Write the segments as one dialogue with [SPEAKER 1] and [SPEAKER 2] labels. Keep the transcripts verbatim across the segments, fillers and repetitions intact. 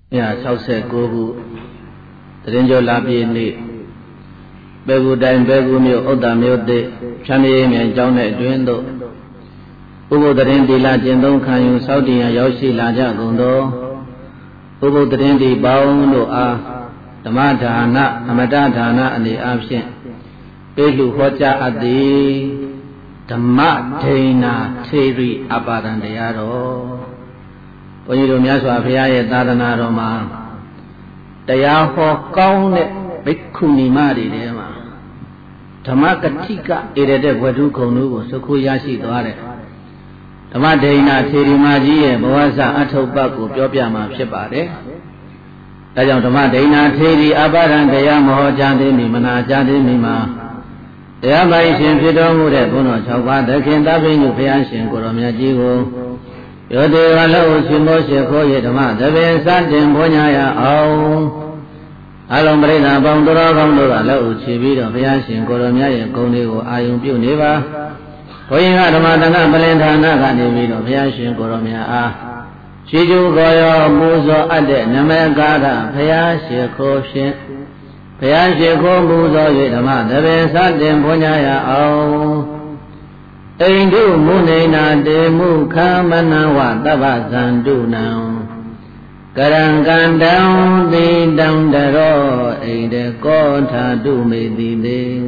[SPEAKER 1] Ya sauce gobu Terinjo labi ni Begu dain begu mio oda mio de Chani mi jaune duendo Ubu terindi la jendong kanyu Saudi ya yoshi la ja gondo Ubu terindi baung do a Dhamadhana Dhamadhana ani abshin Pelu hoja adi Dhamadhana Theri aparandayaro Bagi tu miaswa pihaya tadana roma Daya ho kau ne Bikuni mari dia ma Dhamma ketika irede wadu konu ko sukhu yashi tuare Dhamadhana Theri maji ye bawasa athaupa ko pyo pya ma phit pare Da jaung Dhamadhana Theri aparandaya maho jade mi mana jade mi ma Daya bai shin phit tormu de bun taw pa dakhin Tabhinyu Phaya Shin ko ro mya ji ko Yote wala usimo shekho ye dhamma Dhabe satin bonyaya aung Along berita bang dora bang dora la uci bido Phaya Shin ko ro mya ye kong ni ko ayung pyu ni ba Bhoyin ka dhamma tanga palindhana ka ni bido Phaya Shin ko ro mya a Shiju ko yo muzo ade name gada Phaya Shekho Shin Phaya Shekho muzo ye dhamma Dhabe satin bonyaya aung Aindu munena de mukha manawa tava zandunam Karangandam dindam daro aide kotha du me dide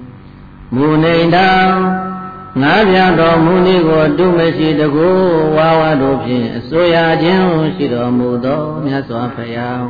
[SPEAKER 1] Munena ngabya do muni ko du me si taku wawa do phin asoya chin shi do mu do myaswa phaya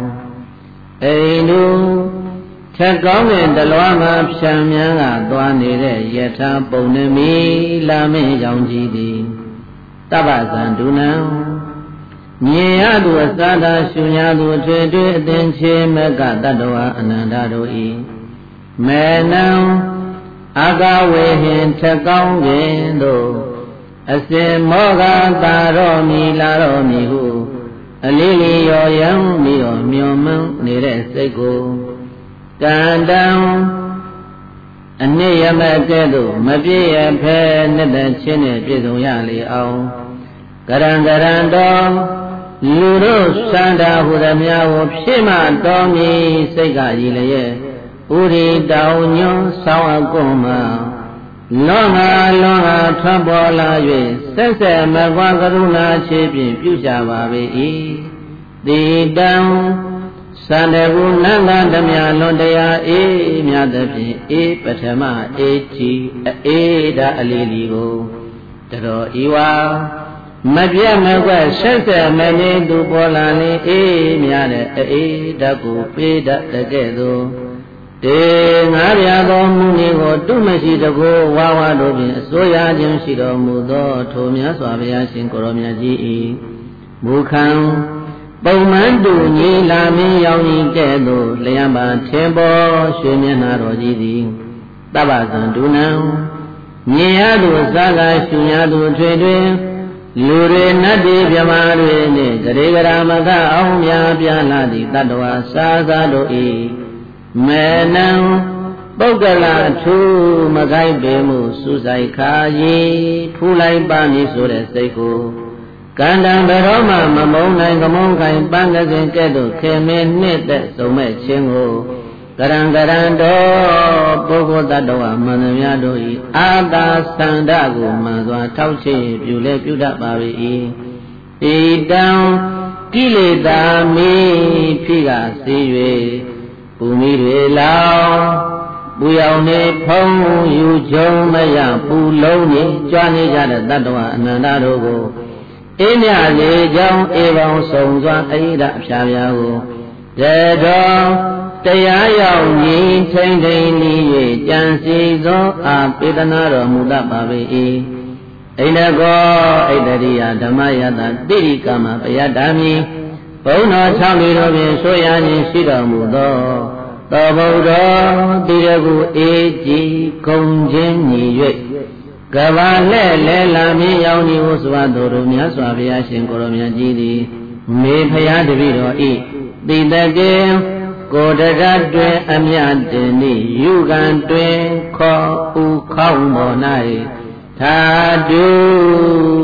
[SPEAKER 1] Ainduချက်ကောင်းတဲ့တလွားမှာဖြံများကသွားနေတဲ့ယထာပုံနမီလာမင်းရောင်ကြီးသည်တပ္ပဇံဒုနံမြင်ရသူအစာသာရှုညာသူအထွေထွေအသင်ချေမကတတ္တဝအနန္တတို့ဤမေနံအာဂဝေဟင်ချက်ကောင်းခြင်းတို့အစဉ်မောဂတာရောမီလာရောမီဟုအလေးလေးရောယံပြီးတော့မျောမှန်းနေတဲ့စိတ်ကိုကန္တံအနည်းယမကဲ့သို့မပြည့်ရဖဲနှစ်သက်ချင်းနဲ့ပြည့်စုံရလေအောင်ကရံကရံတော်လူတို့စန္ဒာဟုသမျှကိုဖြစ်မှတော်မီစိတ်ကရည်လျက်ဥရိတောင်ညွန်းဆောင်းအကုန်မှာလွန်ငါလွန်ငါထွက်ပေါ်လာ၍ဆက်ဆက်မကွာကရုဏာချေဖြင့်ပြုရှာပါ၏တိတံသန္တကုနန္ဒဓမြလွန်တရားအေးမြတ်သဖြင့်အေးပထမအေးကြီးအေးဒါအလေးလီကိုတတော်ဤဝါမပြတ်မကွက်ဆက်ဆက်မနေသူပေါ်လာလေအေးမြတ်တဲ့အေးဓာတ်ကိုပေးတတ်တဲ့ကဲ့သို့တေငါးပြာသောမူနေကိုတုမရှိတကိုဝါဝါတို့ဖြင့်အစိုးရခြင်းရှိတော်မူသောထိုမြတ်စွာဘုရားရှင်ကိုရောမြတ်ကြီး၏မူခံပုံမှန်တူညီလာမင်းရောင်ကြီးကဲ့သို့လျံပါထင်ပေါ်ရွှေမျက်နှာတော်ကြီးသည်တပ္ပဇံဒုနံမြင်ရသူစားကားရှုညာသူထွေထွေလူတွေနတ်တွေမြမာတွေနှင့်ဂရေဂရာမကအောင်များပြားလာသည့်တတ္တဝါစားစားတို့၏မေနံပုဂ္ဂလထူမခိုက်ပေမှုစူဆိုင်ခါကြီးဖူးလိုက်ပါမည်ဆိုတဲ့စိတ်ကိုကန္တံဘရောမမမုံနိုင်ကမုံခိုင်ပန်းကစဉ်ကဲ့သို့ခေမေနှစ်သက်ဆုံးမဲ့ခြင်းကိုကရံကရံတော်ပုဂ္ဂိုလ်တ attva မန္တများတို့၏အာသာသန္တကိုမှန်စွာထောက်ချေပြုလဲပြုတတ်ပါ၏ဣတံကိလေသာမိဖိကစေ၍ပူမိတွေလောင်ပူရောင်နေဖုံးယူချုံမရပူလုံးနေကြွားနေကြတဲ့တ attva အနန္တတို့ကိုအေးမြလေကြောင်းအေပေါင်းဆုံးစွာအဣဒအဖျားများကိုတေတော်တရားရောက်ကြီးထိမ့်ထိန်လီ၍ကြံစီသောအာပေတနာတော်မူတတ်ပါ၏အိန္ဒကောဣတရိယဓမ္မယတတိရိကမပယတ္တာမိဘုံတော်၆လီတို့ဖြင့်ဆိုရခြင်းရှိတော်မူသောသောဘုဒ္ဓတိရကုအေကြည်ခုံခြင်းညီ၍ကဘာလဲလဲလာမင်းရောင်ဒီဟုစွာတော်တို့မြတ်စွာဘုရားရှင်ကိုရောမြတ်ကြီးသည်မေဖရာတပည့်တော်ဤတိတကေကိုတရတွင်အမြတ်တင်ဤယူကံတွင်ခေါ်ဥခေါင်းပေါ်၌သာတု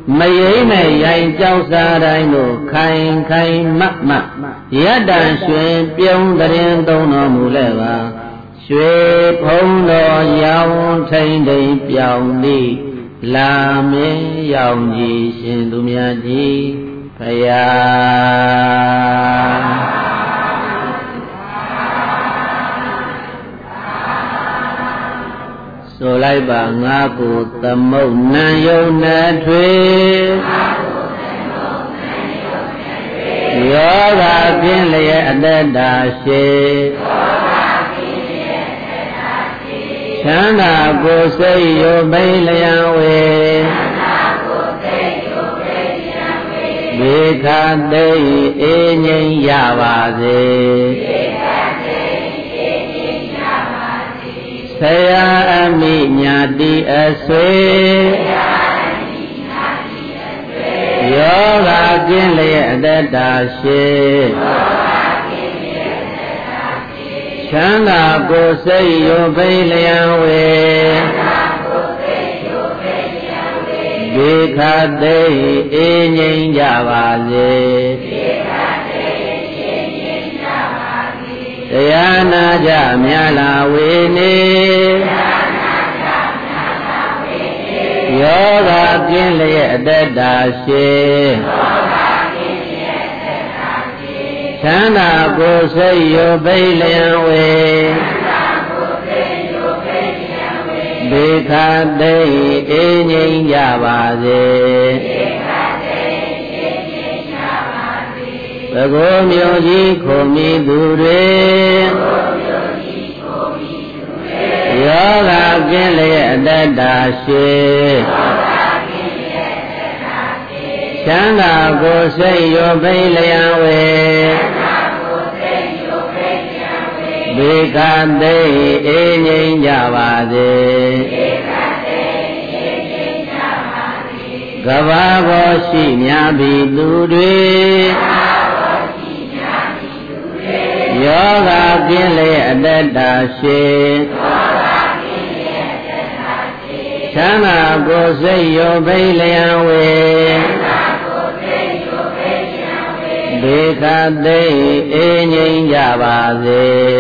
[SPEAKER 1] မယိမ့်မဲ့ရိုင်ကြောက်စားတိုင်းတို့ခိုင်ခိုင်မတ်မတ်ရတ္တန်ရွှင်ပြုံးတရင်သုံးတော်မူလဲပါရွှေဖုံးတော်ရောင်ထိန်ထိန်ပြောင်းသည်လာမင်းရောင်ကြီးရှင်သူမြတ်ကြီးဖယားဆိုလိုက်ပါငါကိုသမုတ်နံယုံနဲ့ထွေယောဂပြင်းလျက်အတ္တတာရှိချမ်းသာကိုယ်စိတ်ရောပိလျံဝေဘေခသိအေးငြိမ်းရပါစေဆရာအမိညာတိအဆွေယောဂကင်းလျက်အတ္တတာရှိချမ်းသာကိုယ်စိတ်ရောပိလျံဝေဘေခသိအေးငြိမ်းကြပါစေတရားနာကြမြလာဝေနေယောဂကင်းလျက်အတ္တတာရှိချမ်းသာကိုယ်စိတ်ရောပိလျံဝေဘေခသိအေးငြိမ်းကြပါစေဘဂဝါမျိုးကြီးခုံမိသူတွေယောဂကင်းလျက်အတ္တတာရှိချမ်းသာကိုယ်စိတ်ရောပိလျံဝေဘေကသိအေးငြိမ်းကြပါစေကဘာဘောရှိများပြီသူတွေယောဂကင်းလျက်အတ္တတာရှိချမ်းသာကိုယ်စိတ်ရောပိလျံဝေဘေကသိအေးငြိမ်းကြပါစေ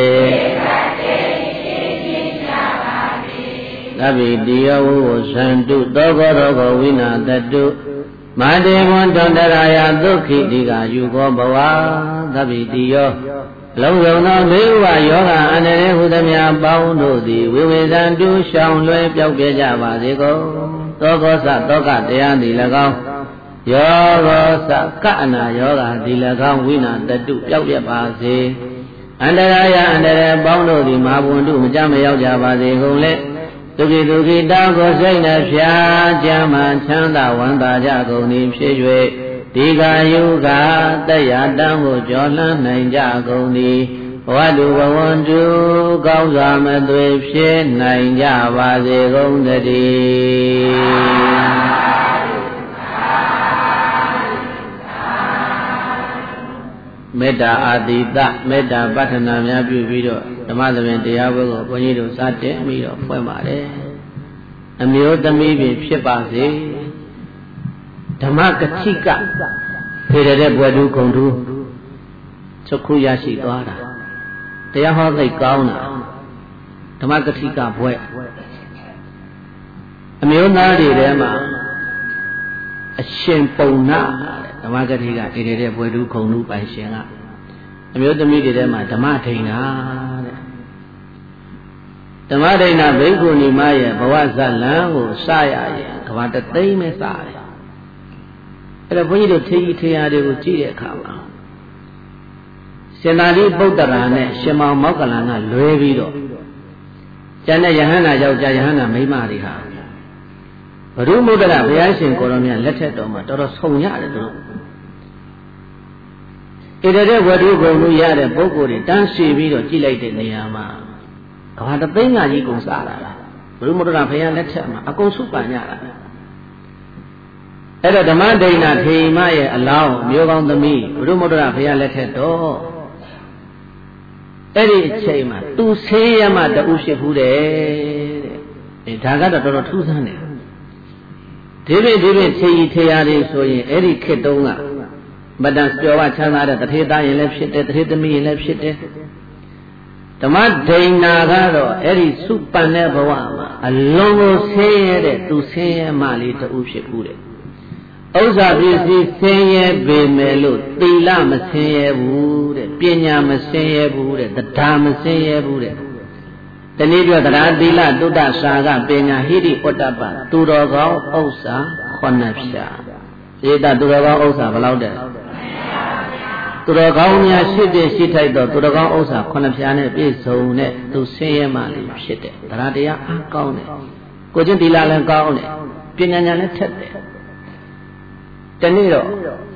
[SPEAKER 1] သဗ္ဗိတိယဝုသန္တုသောဘောရောဂဝိနာတတုမာတေဝံတန္တရာယဒုက္ခိတိကယူကောဘဝသဗ္ဗိတိယောလုံးစုံသောဘေးဥပါယောဂအန္တရာယ်ဟုသမျှပေါင်းတို့သည်ဝိဝေသန္တုရှောင်လွဲပျောက်ပြကြပါစေကုန်သောကောသသောကတရားသည်၎င်းယောဂောသကအနာယောဂသည်၎င်းဝိနာတတုပျောက်ပြပါစေအန္တရာယအန္တရာယ်ပေါင်းတို့သည်မဟာဘုံတို့မကြမရောက်ကြပါစေကုန်လေဒုက္ခိဒုက္ခိတောင်းကိုစိတ်နှဖျားကြမှချမ်းသာဝမ်းသာကြကုန်သည်ဖြစ်၍ဒီကယုကတရားတမ်းကိုကြော်လှမ်းနိုင်ကြကုန်သည်ဘဝတုဘဝန္တုကောင်းစွာမသွေဖြစ်နိုင်ကြပါစေကုန်သတည်းမေတ္တာအာတိတမေတ္တာပဋ္ဌနာများပြုပြီးတော့ဓမ္မသဘင်တရားပွဲကိုဘုန်းကြီးတို့စတင်ပြီးတော့ဖွင့်ပါတယ်အမျိုးသမီးပြင်ဖြစ်ပါစေဓမ္မကတိကဖေရတဲ့ဘွယ်သူဂုံသူချုပ်ခုရရှိသွားတာတရားဟောသိကောင်းတာဓမ္မကတိကဘွယ်အမျိုးသားတွေထဲမှာအရှင်ပုံနာဓမ္မကတိကဖေရတဲ့ဘွယ်သူဂုံသူပိုင်ရှင်ကအမျိုးသမီးတွေထဲမှာဓမ္မဒိဏတဲ့ဓမ္မဒိဏဘိက္ခုနီမရဲ့ဘဝဇတ်လံကိုစရရင်ကဘာတသိမ့်ပဲစတယ်အဲ့တော့ဘုန်းကြီးတို့ထေကြီးထေရတွေကိုကြည့်တဲ့အခါမှာရှင်သာရိပုတ္တရာနဲ့ရှင်မောင်မောက္ကလန်ကလွဲပြီးတော့ကျန်တဲ့ယဟန္တာယောက်ျားယဟန္တာမိန်းမတွေဟာဘုရုမုဒ္ဒရာဘုရားရှင်ကိုရောမြတ်လက်ထက်တော်မှာတော်တော်ဆုံရတယ်သူတို့ဣတတဲ့ဝတ္ထုဂုဏ်လူရတဲ့ပုဂ္ဂိုလ်တွေတန်းစီပြီးတော့ကြည့်လိုက်တဲ့နေရာမှာကဘာတသိန်းကကြီးကုန်စားလာတာဘုရုမုဒ္ဒရာဘုရားလက်ထက်မှာအကုန်စုပန်ကြတာအဲ့တော့ဓမ္မဒိဏထေမရဲ့အလောင်းမျိုးကောင်းသမီးဘုရုမုဒ္ဒရာဘုရားလက်ထက်တော့အဲ့ဒီအချိန်မှာသူဆေးရမတူဖြစ်ဘူးတဲ့အဲဒါကတော့တော်တော်ထူးဆန်းတယ်ဒီပြဒီပြထေရီထေရာတွေဆိုရင်အဲ့ဒီခေတ်တုန်းကမတန်ပြောဝချမ်းသာတဲ့တထေသားရင်လည်းဖြစ်တယ်တထေသမီးရင်လည်းဖြစ်တယ်ဓမ္မဒိဏကတော့အဲ့ဒီစုပန်တဲ့ဘဝမှာအလုံးကိုဆင်းရဲတဲ့သူဆင်းရဲမှလေးတူဖြစ်ဘူးတဲ့ဥစ္စာပစ္စည်းဆင်းရဲပေမဲ့လို့သီလမဆင်းရဲဘူးတဲ့ပညာမဆင်းရဲဘူးတဲ့တရားမဆင်းရဲဘူးတဲ့တနည်းပြောတရားသီလတုဒ္ဒစာကပညာဟိရိဩတ္တပသူတော်ကောင်းဥစ္စာခုနှစ်ဖြာဧတသူတော်ကောင်းဥစ္စာဘယ်လောက်တဲ့သူတော်ကောင်းများရှိတဲ့ရှိထိုက်တော့သူတော်ကောင်းဥစ္စာခုနှစ်ဖြာနဲ့ပြည့်စုံတဲ့သူဆင်းရဲမှလေးဖြစ်တယ်တရားတရားအားကောင်းတယ်ကိုချင်းသီလလည်းကောင်းတယ်ပညာဉာဏ်လည်းထက်တယ်တနေ့တော့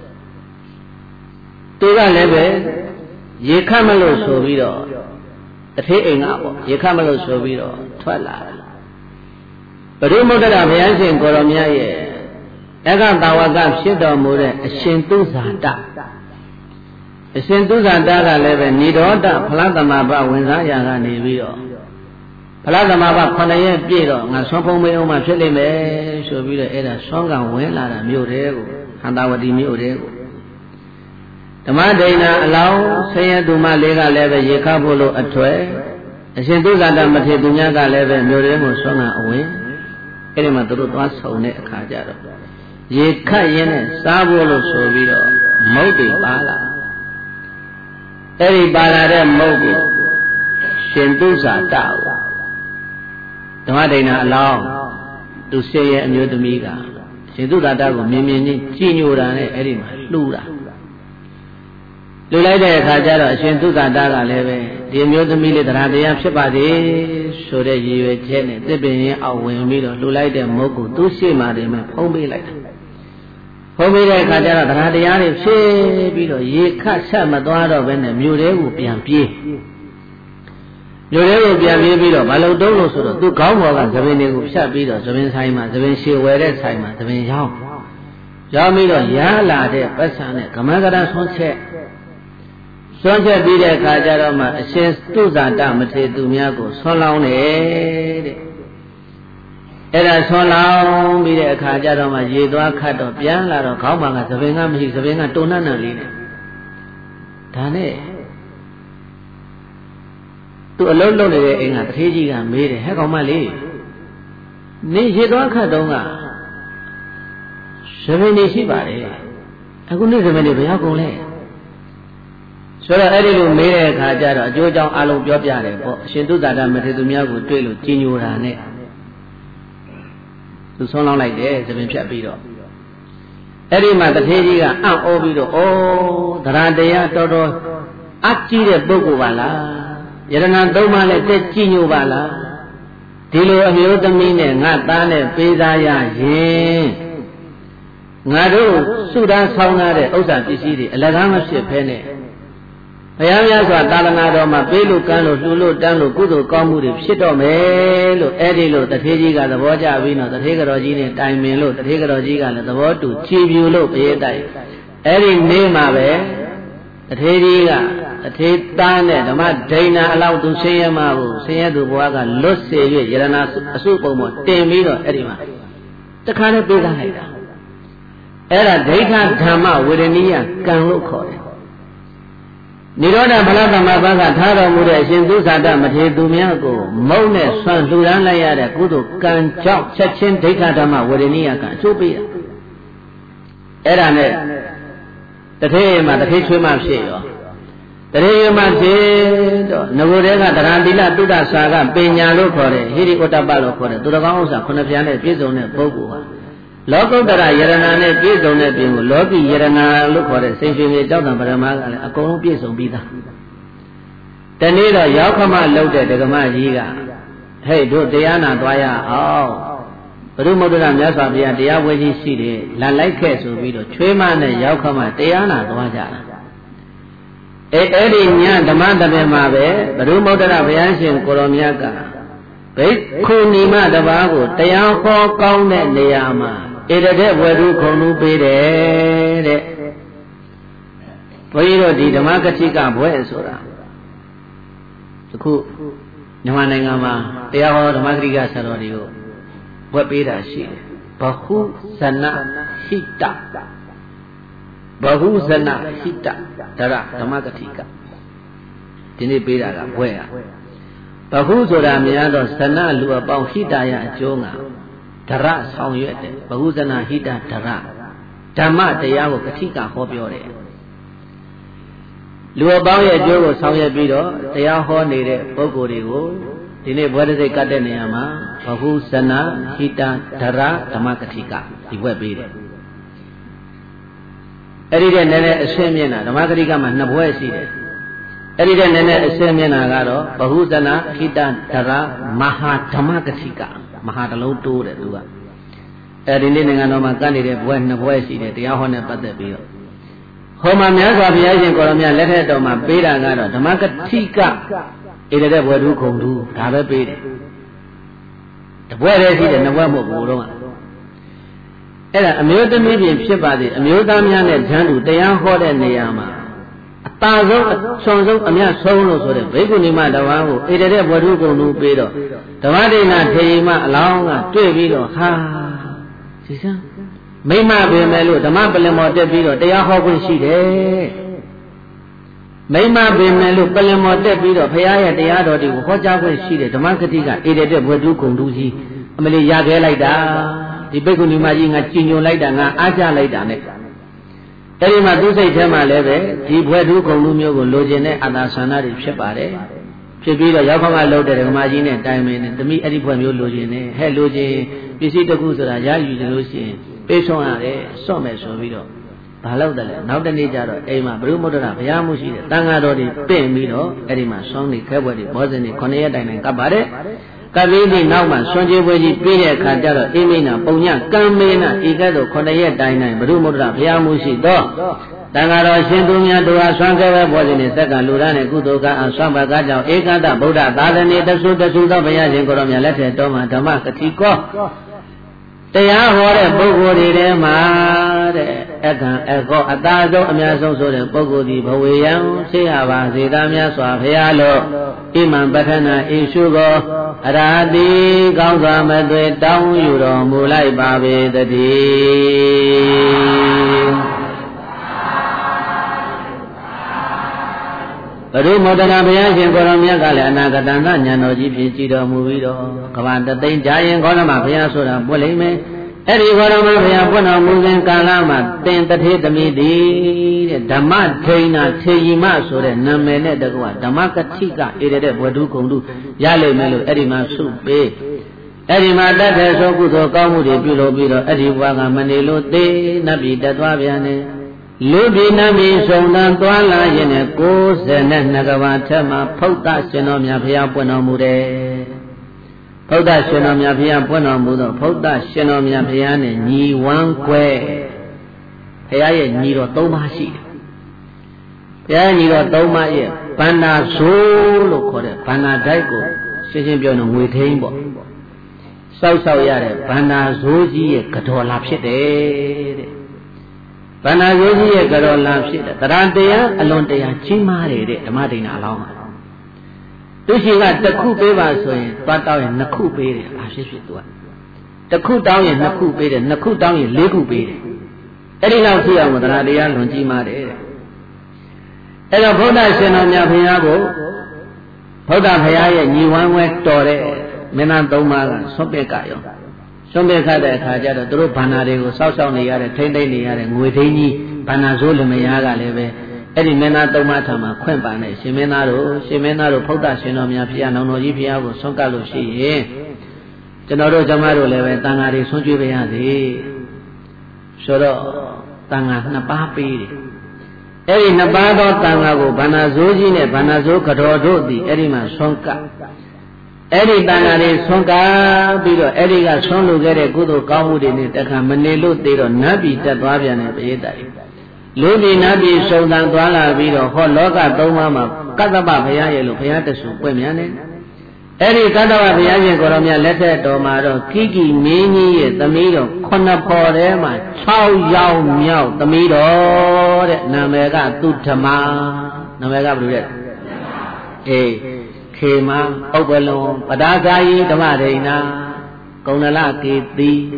[SPEAKER 1] သူကလည်းပဲရေခတ်မလို့ဆိုပြီးတော့တထေးအိမ်ကပေါ့ရေခတ်မလို့ဆိုပြီးတော့ထွက်လာတယ်ဘုရုမုဒ္ဒရာဘုရားရှင်ကိုရောမြတ်ရဲ့အကတာဝကဖြစ်တော်မူတဲ့အရှင်သူဇာတအရှင်သူဇာတကလည်းပဲဏိရောဓဖလားသမဘာဝင်စားရာကနေပြီးတော့ဖလားသမဘာခုနှစ်ရက်ပြည့်တော့ငါဆွမ်းဖုံးမေးအောင်မှဖြစ်လိမ့်မယ်ဆိုပြီးတော့အဲ့ဒါဆွမ်းကံဝင်လာတာမြို့တဲကိုဟန္တာဝတီမြို့တဲကိုဓမ္မဒိဏအလောင်းဆင်းရဲသူမလေးကလည်းပဲရေခတ်ဖို့လို့အထွဲအရှင်သူဇာတမထေရသူများကလည်းပဲမြို့တဲကိုဆွမ်းကအဝင်အဲ့ဒီမှာသူတို့သွားဆုံတဲ့အခါကျတော့ရေခတ်ရင်းနဲ့စားဖို့လို့ဆိုပြီးတော့မုတ်တွေပါလာအဲ့ဒီပါလာတဲ့မုတ်ကိုရှင်သူဇာတကိုဓမ္မဒိဏအလောင်းသူဆေးရဲ့အမျိုးသမီးကရှင်သူဇာတကိုမြင်မြင်ချင်းကြည်ညိုတာနဲ့အဲ့ဒီမှာလှူတာလှူလိုက်တဲ့အခါကျတော့အရှင်သူဇာတကလည်းပဲဒီအမျိုးသမီးလေးတရားတရားဖြစ်ပါသေးဆိုတဲ့ရည်ရွယ်ချက်နဲ့တစ်ပင်ရင်အောက်ဝင်ပြီးတော့လှူလိုက်တဲ့မုတ်ကိုသူ့ရှေ့မှာတင်မဲ့ဖုံးပေးလိုက်တာဖုံးပေးတဲ့အခါကျတော့တရားတရားတွေဖြစ်ပြီးတော့ရေခတ်ဆက်မသွားတော့ဘဲနဲ့မြို့ထဲကိုပြန်ပြေးမြို့ထဲကိုပြန်ပြေးပြီးတော့မလုံတုံးလို့ဆိုတော့သူ့ခေါင်းပေါ်ကသပင်တွေကိုဖြတ်ပြီးတော့သပင်ဆိုင်မှာသပင်ရှည်ဝယ်တဲ့ဆိုင်မှာသပင်ရောင်းရောင်းပြီးတော့ရလာတဲ့ပတ်စံနဲ့ကမန္တရာဆွန်းချက်ဆွမ်းချက်ပြီးတဲ့အခါကျတော့မှအရှင်သူဇာတမထေရသူများကိုဆွမ်းလောင်းတယ်တဲ့အဲ့ဒါဆွမ်းလောင်းပြီးတဲ့အခါကျတော့မှရေသွားခတ်တော့ပြန်လာတော့ခေါင်းမှာကသပင်ကမရှိသပင်ကတုံနှံ့နှံ့လေးနဲ့ဒါနဲ့သူအလုံးလုံးနေတဲ့အိမ်ကတထေးကြီးကမေးတယ်ဟဲ့ကောင်မလေးနေရေသွားခတ်တော့ကသပင်နေရှိပါတယ်အခုနေ့သပင်တွေဘယ်ရောက်ကုန်လဲဆိုတော့အဲ့ဒီလိုမေးတဲ့အခါကျတော့အကျိုးအကြောင်းအလုံးပြောပြတယ်ပေါ့အရှင်သူဇာတမထေရသူများကိုတွေ့လို့ကြီးညိုတာနဲ့သူဆုံးလောင်းလိုက်တယ်သပင်ဖြတ်ပြီးတော့အဲ့ဒီမှာတထေးကြီးကအံ့ဩပြီးတော့ဩတရားတရားတော်တော်အကြီးတဲ့ပုဂ္ဂိုလ်ပါလားယရဏသုံးပါးနဲ့တက်ကြီးညိုပါလားဒီလိုအမျိုးသမီးနဲ့ငါသားနဲ့ပေးစားရရင်ငါတို့စုတန်းဆောင်းထားတဲ့ဥစ္စာပစ္စည်းတွေအလကားမဖြစ်ဖဲနဲ့ဘုရားများစွာသာသနာတော်မှာပေးလို့ကမ်းလို့လှူလို့တန်းလို့ကုသိုလ်ကောင်းမှုတွေဖြစ်တော့မယ်လို့အဲ့ဒီလိုတထေးကြီးကသဘောကျပြီးတော့တထေးကတော်ကြီးနဲ့တိုင်ပင်လို့တထေးကတော်ကြီးကလည်းသဘောတူချီးပြူလို့ပြေးတိုက်အဲ့ဒီနေ့မှာပဲတထေးကြီးကတထေးသားနဲ့ဓမ္မဒိဏအလောက်သူဆင်းရဲမှာကိုဆင်းရဲသူဘဝကလွတ်စေ၍ယရဏအစုပုံပေါ်တင်ပြီးတော့အဲ့ဒီမှာတခါနဲ့ပြေးသားလိုက်တာအဲ့ဒါဒိဋ္ဌဓမ္မဝေဒနိယကံလို့ခေါ်တယ်နိရောဓဖလားသမဘာကထားတော်မူတဲ့အရှင်သူဇာတမထေရသူများကိုမုံနဲ့ဆွမ်းလှူဒန်းလိုက်ရတဲ့ကုသိုလ်ကံကြောင့်ချက်ချင်းဒိဋ္ဌဓမ္မဝေဒနိယကံအကျိုးပေးတာအဲ့ဒါနဲ့တထေးမှာတထေးချွေးမှဖြစ်ရောတထေးမှဖြစ်တော့ငကိုယ်တည်းကတရားသီလတုဒ္ဒစာကပညာလို့ခေါ်တဲ့ဟိရိဩတ္တပလို့ခေါ်တဲ့သူတော်ကောင်းဥစ္စာခုနှစ်ဖြာနဲ့ပြည့်စုံတဲ့ပုဂ္ဂိုလ်ဟာလောကုတ္တရယရဏနဲ့ပြည့်စုံတဲ့ပြင်ကိုလောကီယရဏလို့ခေါ်တဲ့စိတ်ရွှေမြေတောက်တံပရမကလည်းအကုန်လုံးပြည့်စုံပြီးသားတနေ့တော့ရောက်ခမလှုပ်တဲ့ဒကမကြီးကဟဲ့တို့တရားနာသွားရအောင်ဘုရုမုဒ္ဒရာမြတ်စွာဘုရားတရားပွဲကြီးရှိတယ်လာလိုက်ခဲ့ဆိုပြီးတော့ချွေးမနဲ့ရောက်ခမတရားနာသွားကြတာအဲအဲ့ဒီညဓမ္မတပင်မှာပဲဘုရုမုဒ္ဒရာဘုရားရှင်ကိုရောမြတ်ကဘိက္ခုနီမတပါးကိုတရားဟောကောင်းတဲ့နေရာမှာဧတတဲ့ဝေဒုခုံလူပေးတယ်တဲ့ဘုန်းကြီးတို့ဒီဓမ္မကတိကဘွဲဆိုတာတခုမြန်မာနိုင်ငံမှာတရားဟောဓမ္မကတိကဆရာတော်တွေကိုဘွဲပေးတာရှိတယ် Bahu sana hita Bahu sana hita Dara Dhamakatika Ini beda lah buaya Bahu soda miado sana lua bau hita ya jonga Dara saung yuete Bahu sana hita dara Dhamma dayawo katika hobiore Lua bau ya jogo saung ya bido Dayaho nire bogo rigo Ini buat saya kata ni ama Bahu sana hita dara Dhamakatika Dibuat beda Eri dia nenek esemena Dhamakatika mah nabuai sih Eri dia nenek esemena karo Bahu sana hita dara Maha Dhamakatika Maha dalau tu deh dua Eri ini dengan nama kan dia buat nabuai sih deh Dia hone pada beda Homa miasa biasa kalau miasa leher doma beda karo Dhamakatika Ini dia buat dulu kongdu, dah berbeda. Buat dia sih dia nak buat apa pun. Ada amiul tu mungkin siapa dia, amiul tu macam ni jangan tiang hoda ni ama. Tahu, sonsong amiul sonsong sore, begitu ni mah dawamu. Ini dia buat dulu kongdu beda. Dawa dia nak terima lawan, tu beda. Ha, sisa. Memang bermelu, dawa belum ada beda. Tiang hoda pun sih deh. Memang bermelu kalau mau terbido, payah dia ada di wajah pun sih. Teman ketika ini dia buat dukung dusi, ambil jaga lagi dah. Di beku ni macam ngah cinyo lagi dah, ngah aja lagi dah ni. Jadi madu saya cuma lebe, di buat dukung dusi aku lojene ada sana di separe. Sebido jauh kalau lode macam ni time ni, demi ada buat mio lojene, hey loje, bisi tu aku sudah jadi loje, besok ada, somai sobido. Bahalau dah, nak dah ni jaro, eh mah baru modal apa yang mesti, tangga dori pemiro, eh mah song ni kebab ni, bos ni koneya dah ni kabare, kabi ni nak mah song je boleh pilih kerja, eh mina punya kami na, ikat tu koneya dah ni, baru modal apa yang mesti do, tangga dori sentuhnya dua song kebab bos ni, sekarang luran ni kudo kan, song bagai jauh, eh kata budak, dah ni tersu tersu dah banyak jengkoram yang letih, doma dama ketiko. Tiada orang buku di rumah, akan aku ada tu amias sore buku di bawah siapa sedamnya suapnya lo, imam berkena isu go, ada di kau sama tu tahu yuro mulai babe tadi. Baru modal apa yang jengkoramnya kalau anak kata nanya noji pinci dah movie dah, kawan tertain jaya koram apa yang sudah boleh me, eri koram apa yang pun mungkin kalau mat ten terhit demi di, damat kena cima sudah namanya dekwa, damat ketika ini dek buat dukung du, jale melu eri masuk be, eri mata terso kudo kamu di bilo bilo, eri buat menelu de nabi datwa biane. Lubi nabi sondan tuala jene ko sene nagawa thema phauta sino mya phaya pwano mu de phauta sino mya phaya pwano mu do phauta sino mya phaya ne nyi wan kwe phaya ye nyi ro three pa shi de phaya nyi ro three pa ye banda so lo kho de banda dai ko shin shin pyaw no ngwe thein po saw saw ya de banda so ji ye kadaw la phit de de Bana yogi ye karo lam shit, terantaya alon taya cima rede, tema dina alam. Tu sihga takku beba soye, patau ye nakku bede, asyik shit tuan. Takku tahu ye nakku bede, nakku tahu ye leku bede. Eri lau siya mo terantaya alon cima rede. Ero Buddha senomnya phaya ko, Buddha phaya ye nyiwan we tore, menan toma sope kayo. Sombe kata khaja do terus bana de ko saw saw ni yare thain thain ni yare ngwe thain ji bana so le maya ka le be edi mena thauma tha ma khwint pa ne shin mena do shin mena do phauta shin do mya phiya naung do ji phiya ko son ka lo shi yin chano do jama do le be tanga ri son chwe ba ya se so do tangaနှစ်ပါးပေးတယ်အဲ့ဒီနှစ်ပါးသောတန်ခါကိုဘန္နာဇိုးကြီးနဲ့ဘန္နာဇိုးကတော်တို့သည်အဲ့ဒီမှာဆွမ်းကအဲ့ဒီတန်ခါတွေဆွမ်းကပြီးတော့အဲ့ဒီကဆွမ်းလို့ခဲ့တဲ့ကုသိုလ်ကောင်းမှုတွေနဲ့တခါမနေလို့သေးတော့နတ်ပြည်တက်သွားပြန်တဲ့ပရိသတ်တွေလူပြည်နတ်ပြည်စုံတန်သွားလာပြီးတော့ဟောလောကသုံးပါးမှာကတ္တပဘုရားရဲ့လို့ဘုရားတဆူပွင့်မြန်တယ်အဲ့ဒီကတ္တဝဘုရားရှင်ကိုရောမြတ်လက်ထက်တော်မှာတော့ကိကိမင်းကြီးရဲ့သမီးတော်ခုနှစ်ဖော်ထဲမှာ၆ယောက်မြောက်သမီးတော်တဲ့နာမည်ကသုဓမ္မာနာမည်ကဘယ်လိုလဲအေးခေမဥပ္ပလုံပဒါဇာယီဓမ္မဒိဏကုဏလကေတိ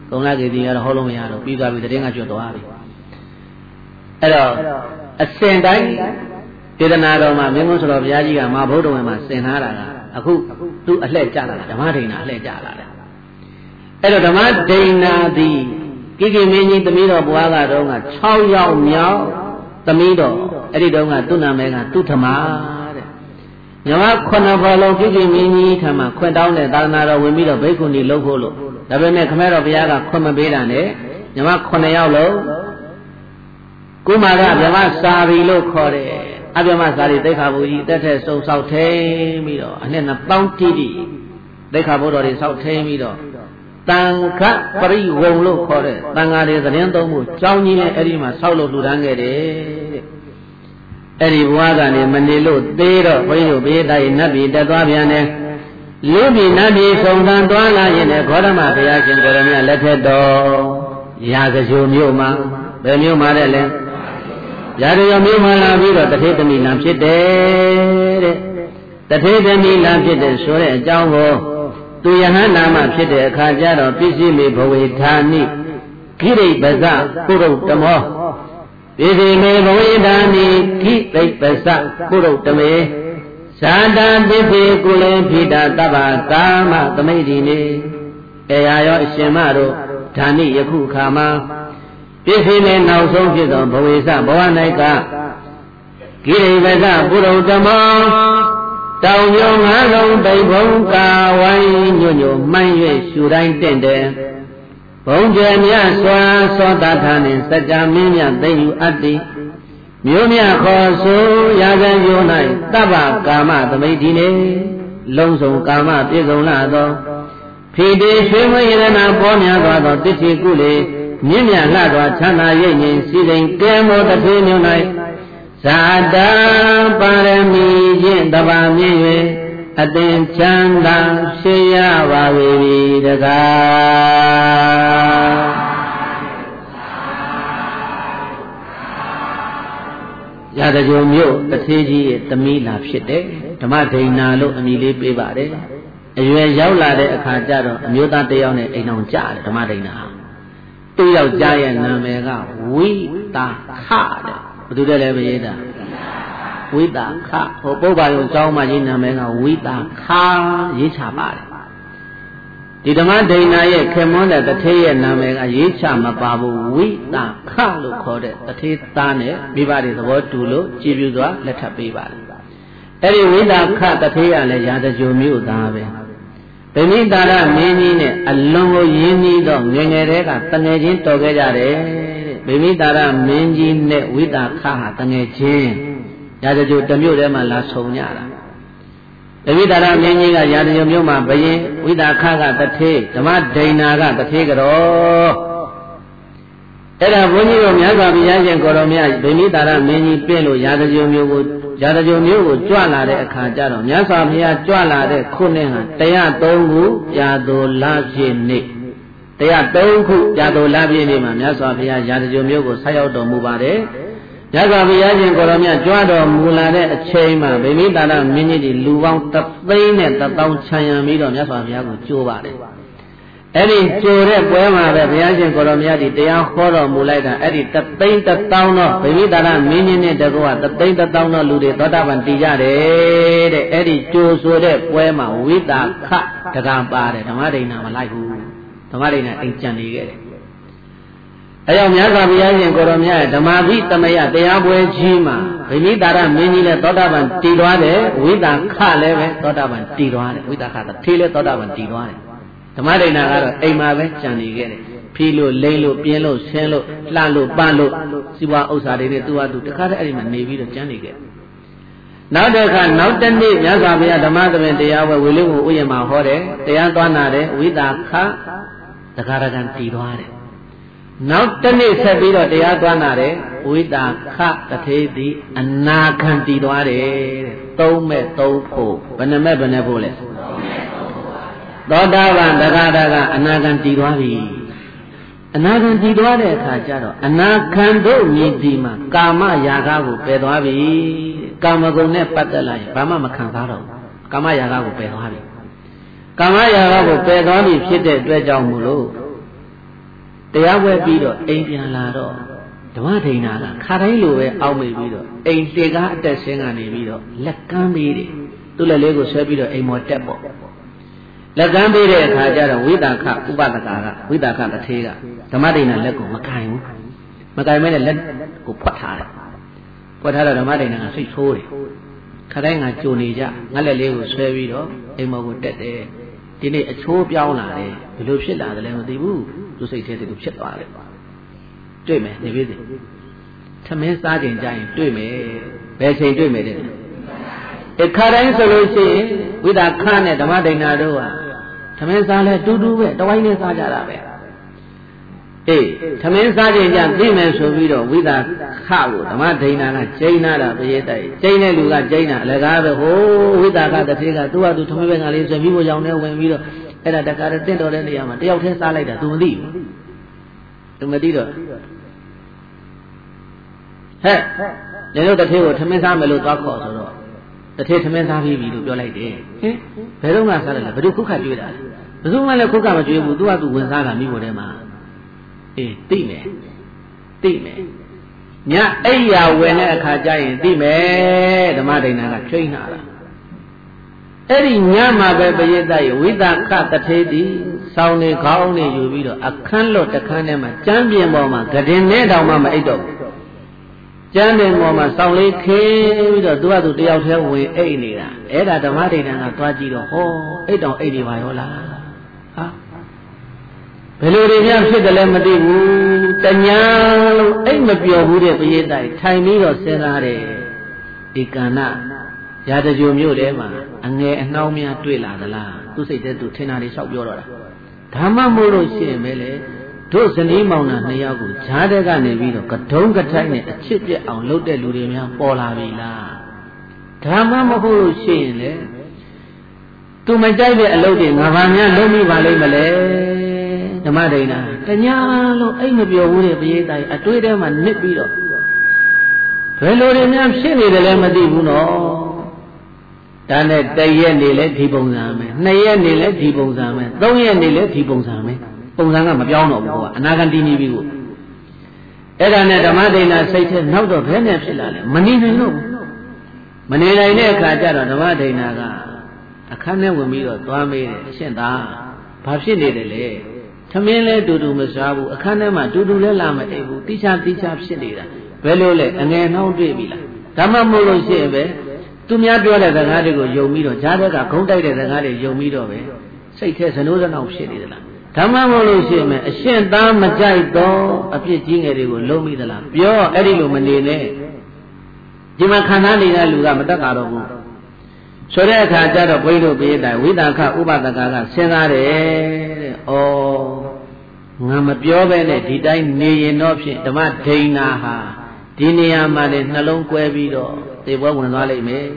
[SPEAKER 1] ကုံလာကေတီကတော့ဟောလို့မရတော့ပြီးသွားပြီတရင်ကကျွတ်သွားပြီအဲ့တော့အစဉ်တိုင်းဒေသနာတော်မှာမင်းမဆိုတော်ဘုရားကြီးကမဘုဒ္ဓဝင်မှာဆင်ထားတာကအခုသူ့အလှည့်ကျလာတာဓမ္မဒိဏအလှည့်ကျလာတယ်အဲ့တော့ဓမ္မဒိဏသည်ကိကိမင်းကြီးသမီးတော်ဘွားကတော့က၆ယောက်မြောက်သမီးတော်အဲ့ဒီတုန်းကသူ့နာမည်ကသူထမတဲ့မြမခုနှစ်ဘောလုံးကိကိမင်းကြီးထမခွင့်တောင်းတဲ့သာသနာတော်ဝင်ပြီးတော့ဘိက္ခုနီလုပ်ဖို့လို့ဒါပေမဲ့ခမဲတော်ဘုရားကခွင့်မပေးတာနဲ့မြမခုနှစ်ယောက်လုံးကုမာရမြမစာရီလို့ခေါ်တယ်အပြမစာရီသိက္ခာဘုကြီးတက်တဲ့စုံဆောက်ထိန်ပြီးတော့အနှစ်နှစ်ပေါင်းတိတိသိက္ခာဘုတော်တွေဆောက်ထိန်ပြီးတော့တန်ခပရိဝုံလို့ခေါ်တဲ့တန်ဃာတွေသတင်းသုံးမှုကြောင်းကြီးနဲ့အဲ့ဒီမှာဆောက်လို့လှူဒန်းခဲ့တယ်တဲ့အဲ့ဒီဘဝကနေမနေလို့သေးတော့ဘုန်းကြီးတို့ဘေးတိုင်းနတ်ပြည်တက်သွားပြန်တယ်လူပြည်နတ်ပြည်ဆုံးသံသွားလာရင်လည်းဂေါတမဘုရားရှင်ကိုရမလက်ထက်တော်ရာဇဂိုမြို့မှာဘယ်မြို့မှာတဲ့လဲရာဇဂိုမြို့မှာလာပြီးတော့တထေသမီးလံဖြစ်တယ်တဲ့တထေသမီးလံဖြစ်တယ်ဆိုတဲ့အကြောင်းကိုသူယဟန္တာမှဖြစ်တဲ့အခါကျတော့ပစ္စည်းမေဘဝေဌာနိခိရိပဇပုရုတမောပစ္စည်းမေဘဝေဌာနိခိရိပဇပုရုတမေဇာတာပစ္စည်းကုလေဖိတာတဗ္ဗကာမသမိတ်ဒီနေအေယာရောအရှင်မတို့ဌာနိယခုခါမှာပစ္စည်းမေနောက်ဆုံးဖြစ်သောဘဝေစဘဝ၌ကခိရိပဇပုရုတမောတောင်ကျော်ငါးလုံးတိတ်ဘုံကာဝိုင်းညွညွမှန်း၍ရှူတိုင်းတင့်တယ်ဘုံကျဲမြတ်စွာသောတာထာနှင့်စัจ जा မင်းမြတ်သိယူအပ်သည်မြို့မြတ်ခေါ်ဆိုရာဇဂို၌တဗ္ဗကာမသမိတ်ဒီနေလုံးစုံကာမပြည့်စုံလာသောဖိတေရွှေမွေရဏပေါ်များသွားသောတစ္ဆေကုလေမြင့်မြတ်လှစွာချမ်းသာရိပ်ငြိမ်စီစဉ်ကဲမောတထေမြို့၌ဇာတာပါရမီဖြင့်တပါမြင့်၍အသင်ချမ်းသာရှိရပါ၏တကားရာဇဂိုမြို့တထေကြီးရဲ့သမီးလာဖြစ်တယ်ဓမ္မဒိဏလို့အမည်လေးပေးပါတယ်အရွယ်ရောက်လာတဲ့အခါကျတော့အမျိုးသားတစ်ယောက်နဲ့အိမ်အောင်ကြတယ်ဓမ္မဒိဏသူ့ယောက်ျားရဲ့နာမည်ကဝိတာခတဲ့ဘယ်သူလဲမရေးတာဝိတာခဟိုပုဗ္ဗာယုံကျောင်းမကြီးနာမည်ကဝိတာခရေးချပါတယ်ဒီဓမ္မဒိဏရဲ့ခေမွန်းတဲ့တထေးရဲ့နာမည်ကရေးချမပါဘူးဝိတာခလို့ခေါ်တဲ့တထေးသားနဲ့မိဘတွေသဘောတူလို့ကြည်ပြူစွာလက်ထပ်ပေးပါတယ်အဲ့ဒီဝိတာခတထေးကလည်းရာဇဂိုမြို့သားပဲဗိမိတာရမင်းကြီးနဲ့အလွန်ကိုရင်းနှီးတော့ငယ်ငယ်တည်းကတငယ်ချင်းတော်ခဲ့ကြတယ်ဗိမိတာရမင်းကြီးနဲ့ဝိတာခဟာတငယ်ချင်းရာဇဂိုတမြို့ထဲမှာလာဆုံကြတာဗိမိတာရမင်းကြီးကရာဇဂိုမြို့မှာဘယင်ဝိတာခကတထေးဓမ္မဒိဏကတထေးကြောအဲ့ဒါဘုန်းကြီးတို့မြတ်စွာဘုရားရှင်ကိုရောမြတ်ဗိမိတာရမင်းကြီးပြင့်လို့ရာဇဂိုမြို့ကိုရာဇဂိုမြို့ကိုကြွလာတဲ့အခါကျတော့မြတ်စွာဘုရားကြွလာတဲ့ခုနှစ်ဟာတရားသုံးခုပြာတော်လာဖြစ်နေတရားသုံးခုပြာတော်လာဖြစ်နေမှာမြတ်စွာဘုရားရာဇဂိုမြို့ကိုဆက်ရောက်တော်မူပါတယ်မြတ်စွာဘုရားရှင်ကိုရောမြတ်ကြွတော်မူလာတဲ့အချိန်မှာဗိမိတာရမင်းကြီးဒီလူပေါင်းတစ်သိန်းနဲ့တစ်သောင်းခြံရံပြီးတော့မြတ်စွာဘုရားကိုကြိုးပါတယ်အဲ့ဒီကြိုတဲ့ပွဲမှာပဲဘုရားရှင်ကိုရောမြတ်ဒီတရားဟောတော်မူလိုက်တာအဲ့ဒီတသိန်းတစ်သောင်းတော့ဗိမိတာရမင်းကြီးနဲ့တကောကတသိန်းတစ်သောင်းတော့လူတွေသောတာပန်တည်ကြတယ်တဲ့အဲ့ဒီကြိုဆိုတဲ့ပွဲမှာဝိတာခတကံပါတယ်ဓမ္မဒိဏမလိုက်ဘူးဓမ္မဒိဏအိမ်ကြံနေခဲ့တယ်အဲကြောင့်မြတ်စွာဘုရားရှင်ကိုရောမြတ်ရဲ့ဓမ္မပိသမယတရားပွဲကြီးမှာဗိမိတာရမင်းကြီးလည်းသောတာပန်တည်သွားတယ်ဝိတာခလည်းပဲသောတာပန်တည်သွားတယ်ဝိတာခတထေးလည်းသောတာပန်တည်သွားတယ်ဓမ္မဒိဏကတော့အိမ်မှာပဲကြံနေခဲ့တယ်ဖြီးလို့လိမ့်လို့ပြင်းလို့ဆင်းလို့လှလို့ပန်းလို့စီဝါဥစ္စာတွေနဲ့သူ့ဟာသူတခါတည်းအဲ့ဒီမှာနေပြီးတော့ကြံနေခဲ့နောက်တစ်ခါနောက်တစ်နေ့မြတ်စွာဘုရားဓမ္မသဘင်တရားဝဲဝေလူကိုဥယျာဉ်မှာဟောတယ်တရားသွားနာတယ်ဝိတာခတခါတည်းကတည်သွားတယ်နောက်တစ်နေ့ဆက်ပြီးတော့တရားသွားနာတယ်ဝိတာခတထေးသည်အနာခံတည်သွားတယ်တဲ့သုံးမဲ့သုံးဖို့ဘယ်နှမဲ့ဘယ်နှဖို့လဲသောတာပန်တခါတည်းကအနာခံတည်သွားပြီအနာခံတည်သွားတဲ့အခါကျတော့အနာခံတို့မြည်ဒီမှာကာမရာဂကိုပယ်သွားပြီကာမဂုဏ်နဲ့ပတ်သက်လာရင်ဘာမှမခံစားတော့ဘူးကာမရာဂကိုပယ်သွားပြီကာမရာဂကိုပယ်သွားပြီဖြစ်တဲ့အတွက်ကြောင့်မို့လို့တရားဝဲပြီးတော့အိမ်ပြန်လာတော့ဓမ္မဒိဏကခါတိုင်းလိုပဲအောက်မေ့ပြီးတော့အိမ်လေကားအတက်ဆင်းကနေပြီးတော့လက်ကမ်းပေးတယ်သူ့လက်လေးကိုဆွဲပြီးတော့အိမ်မော်တက်ပေါ့လက်ကမ်းပေးတဲ့အခါကျတော့ဝိတာခဥပဒကာကဝိတာခတထေးကဓမ္မဒိဏလက်ကိုမကင်ဘူးမကင်မဲနဲ့လက်ကိုဖွက်ထားတယ်ဖွက်ထားတော့ဓမ္မဒိဏကစိတ်ဆိုးတယ်ခါတိုင်းကကြိုနေကြငါလက်လေးကိုဆွဲပြီးတော့အိမ်မော်ကိုတက်တယ်ဒီနေ့အချိုးပြောင်းလာတယ်ဘယ်လိုဖြစ်လာတယ်လဲမသိဘူးသူစိတ်ထဲသူဖြစ်သွားတယ်တွေ့မယ်နေပြီစီထမင်းစားချိန်ကြရင်တွေ့မယ်ဘယ်ချိန်တွေ့မယ်တဲ့အခါတိုင်းဆိုလို့ရှိရင်ဝိတာခနဲ့ဓမ္မဒိဏတို့ဟာထမင်းစားလဲတူတူပဲတဝိုင်းနဲ့စားကြတာပဲအေးထမင်းစားချိန်ကြသိမယ်ဆိုပြီးတော့ဝိတာခကိုဓမ္မဒိဏကကျိန်းနာတာပရိသတ်ကျိန်းတဲ့လူကကျိန်းတာအလကားပဲဟိုဝိတာခတစ်သေးကသူ့ဟာသူထမင်းပဲငါလေးဆွဲပြီးဖို့ကြောင်နဲ့ဝင်ပြီးတော့အဲ့ဒါတကားတင့်တော်တဲ့နေရာမှာတယောက်တည်းစားလိုက်တာ तू မသိဘူး तू မသိတော့ဟဲ့လေတို့တစ်ထေးကိုထမင်းစားမယ်လို့သွားခေါ်ဆိုတော့တစ်ထေးထမင်းစားပြီးပြီလို့ပြောလိုက်တယ်ဟင်ဘယ်တော့မှစားတယ်လဲဘယ်သူခုခတ်ကြွေးတာလဲဘယ်သူမှလည်းခုခတ်မကြွေးဘူး तू က तू ဝင်စားတာမိဖို့ထဲမှာအေးသိမယ်သိမယ်ညအိယာဝင်တဲ့အခါကျရင်သိမယ်ဓမ္မဒိဏကချိန်နာတာအဲ့ဒီညမှာပဲပရိသတ်ရဝိတာခတထေးတိဆောင်းနေခေါင်းနေယူပြီးတော့အခန်းလွတ်တခန်းထဲမှာကျမ်းပြင်ပေါ်မှာဂရင်နဲ့တောင်မှမအိတ်တော့ဘူးကျမ်းပြင်ပေါ်မှာဆောင်းလေးခင်းပြီးတော့သူကသူတယောက်တည်းဝင်အိတ်နေတာအဲ့ဒါဓမ္မဒိဏကသွားကြည့်တော့ဟောအိတ်တောင်အိတ်နေပါရောလားဟာဘယ်လိုတွေများဖြစ်တယ်လဲမသိဘူးတညာလုံးအိတ်မပျော်ဘူးတဲ့ပရိသတ်ထိုင်ပြီးတော့စဉ်းစားတယ်ဒီကဏ္ဍရာတကြိုမျိုးထဲမှာအငယ်အနှောင်းများတွေ့လာသလားသူစိတ်ထဲသူထင်တာလေးလျှောက်ပြောတော့တာဒါမှမို့လို့ရှိရင်ပဲလေတို့ဇနီးမောင်နှံနှစ်ယောက်ကိုဈာတဲ့ကနေပြီးတော့ကတုံးကထိုက်နဲ့အချစ်ပြက်အောင်လုပ်တဲ့လူတွေများပေါ်လာပြီလားဒါမှမဟုတ်လို့ရှိရင်လေသူမကြိုက်တဲ့အလုပ်တွေငါဘာများလုပ်မိပါလိမ့်မလဲဓမ္မဒိဏတညာလုံးအိတ်မပြောဘူးတဲ့ပရိသတ်အတွေးထဲမှာနစ်ပြီးတော့ဘယ်လိုတွေများဖြစ်နေတယ်လဲမသိဘူးနော်ဒါနဲ့တရက်နေလဲဒီပုံစံပဲနှစ်ရက်နေလဲဒီပုံစံပဲသုံးရက်နေလဲဒီပုံစံပဲပုံစံကမပြောင်းတော့ဘူးကအနာဂတ်တည်နေပြီကိုအဲ့ဒါနဲ့ဓမ္မဒိဏစိတ်ထဲနောက်တော့ဘယ်နဲ့ဖြစ်လာလဲမနေနိုင်တော့ဘူးမနေနိုင်တဲ့အခါကျတော့ဓမ္မဒိဏကအခန်းထဲဝင်ပြီးတော့သွားမေးတယ်အရှင်သာဘာဖြစ်နေတယ်လဲထမင်းလဲတူတူမစားဘူးအခန်းထဲမှာတူတူလဲလာမအိပ်ဘူးတိချာတိချာဖြစ်နေတာဘယ်လိုလဲအငယ်နှောင်းတွေ့ပြီလားဒါမှမဟုတ်လို့ရှိရင်ပဲသူများပြောတဲ့စကားတွေကိုယုံပြီးတော့ဈာတဲ့ကဂုံးတိုက်တဲ့စကားတွေယုံပြီးတော့ပဲစိတ်ထဲစနိုးစနောက်ဖြစ်နေသလားဓမ္မမို့လို့ရှိရင်အရှင်သားမကြိုက်တော့အပြစ်ကြီးငယ်တွေကိုလုံးမိသလားပြောအဲ့ဒီလိုမနေနဲ့ဒီမှာခန္ဓာနေတဲ့လူကမတက်ကြတော့ဘူးဆိုတဲ့အခါကျတော့ဘုန်းကြီးတို့ပြေးတိုင်းဝိတာခဥပဒကာကစဉ်းစားတယ်တဲ့ဩငါမပြောပဲနဲ့ဒီတိုင်းနေရင်တော့ဖြင့်ဓမ္မဒိဏဟာဒီနေရာမှာလည်းနှလုံးကွဲပြီးတော့သေပွဲဝင်သွားလိမ့်မယ်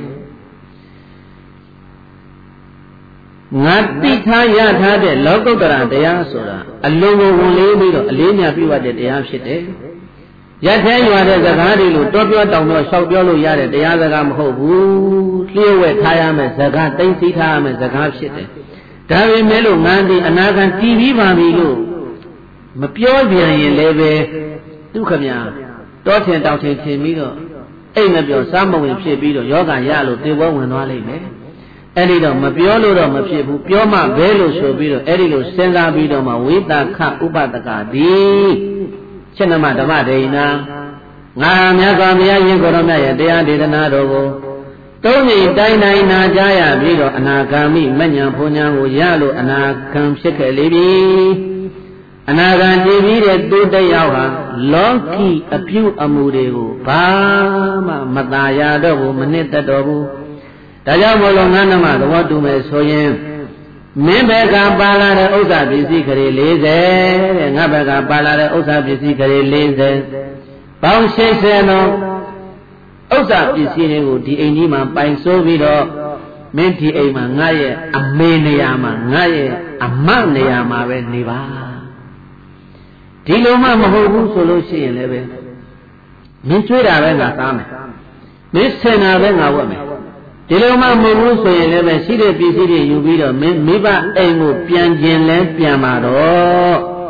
[SPEAKER 1] ငါသိထားရထားတဲ့လောကုတ္တရာတရားဆိုတာအလုံးကိုဝင်လေးပြီးတော့အလေးများပြည့်ဝတဲ့တရားဖြစ်တယ်ရထဲရွာတဲ့စကားတွေလို့တောပြောတောင်တော့ရှောက်ပြောလို့ရတဲ့တရားစကားမဟုတ်ဘူးလျှို့ဝှက်ထားရမယ်စကားသိသိထားရမယ်စကားဖြစ်တယ်ဒါပေမဲ့လို့ငါဒီအနာဂတ်တည်ပြီးပါပြီလို့မပြောပြန်ရင်လည်းပဲဒုက္ခများတောထင်တောင်ထင်ထင်ပြီးတော့အိမ်မပြောစားမဝင်ဖြစ်ပြီးတော့ယောဂရလို့သေပွဲဝင်သွားလိမ့်မယ်အဲ့ဒီတော့မပြောလို့တော့မဖြစ်ဘူးပြောမှဘဲလို့ဆိုပြီးတော့အဲ့ဒီလိုစဉ်းစားပြီးတော့မှဝိတာခဥပဒကာဒီချက်နမဓမ္မဒိဏငါမြတ်စွာဘုရားရှင်ကိုရောမြတ်ရဲ့တရားဒေသနာတော်ကိုသုံးချိန်တိုင်းတိုင်းနာကြားရပြီးတော့အနာဂါမိမဉ္ဇဉ်ဘုံညာကိုရလို့အနာဂံဖြစ်ခဲ့လေပြီအနာဂံကြည်ပြီးတဲ့သူတယောက်ဟာလောကီအပြုအမူတွေကိုဘာမှမသာရတော့ဘူးမနစ်သက်တော့ဘူးဒါကြောင့်မို့လို့ငါးနမသဘောတူမယ်ဆိုရင်မင်းဘက်ကပါလာတဲ့ဥစ္စာပစ္စည်းကလေး၄၀တဲ့ငါဘက်ကပါလာတဲ့ဥစ္စာပစ္စည်းကလေး၄၀ပေါင်း၈၀တော့ဥစ္စာပစ္စည်းတွေကိုဒီအိမ်ကြီးမှာပိုင်ဆိုးပြီးတော့မင်းဒီအိမ်မှာငါရဲ့အမေနေရာမှာငါရဲ့အမနေရာမှာပဲနေပါဒီလိုမှမဟုတ်ဘူးဆိုလို့ရှိရင်လည်းပဲမင်းကျွေးတာပဲငါသားမယ်မင်းဆင်တာပဲငါဝတ်မယ်ဒီလိုမှမဟုတ်ဘူးဆိုရင်လည်းပဲရှိတဲ့ပစ္စည်းတွေယူပြီးတော့မင်းမိဘအိမ်ကိုပြန်ကျင်လဲပြန်มาတော့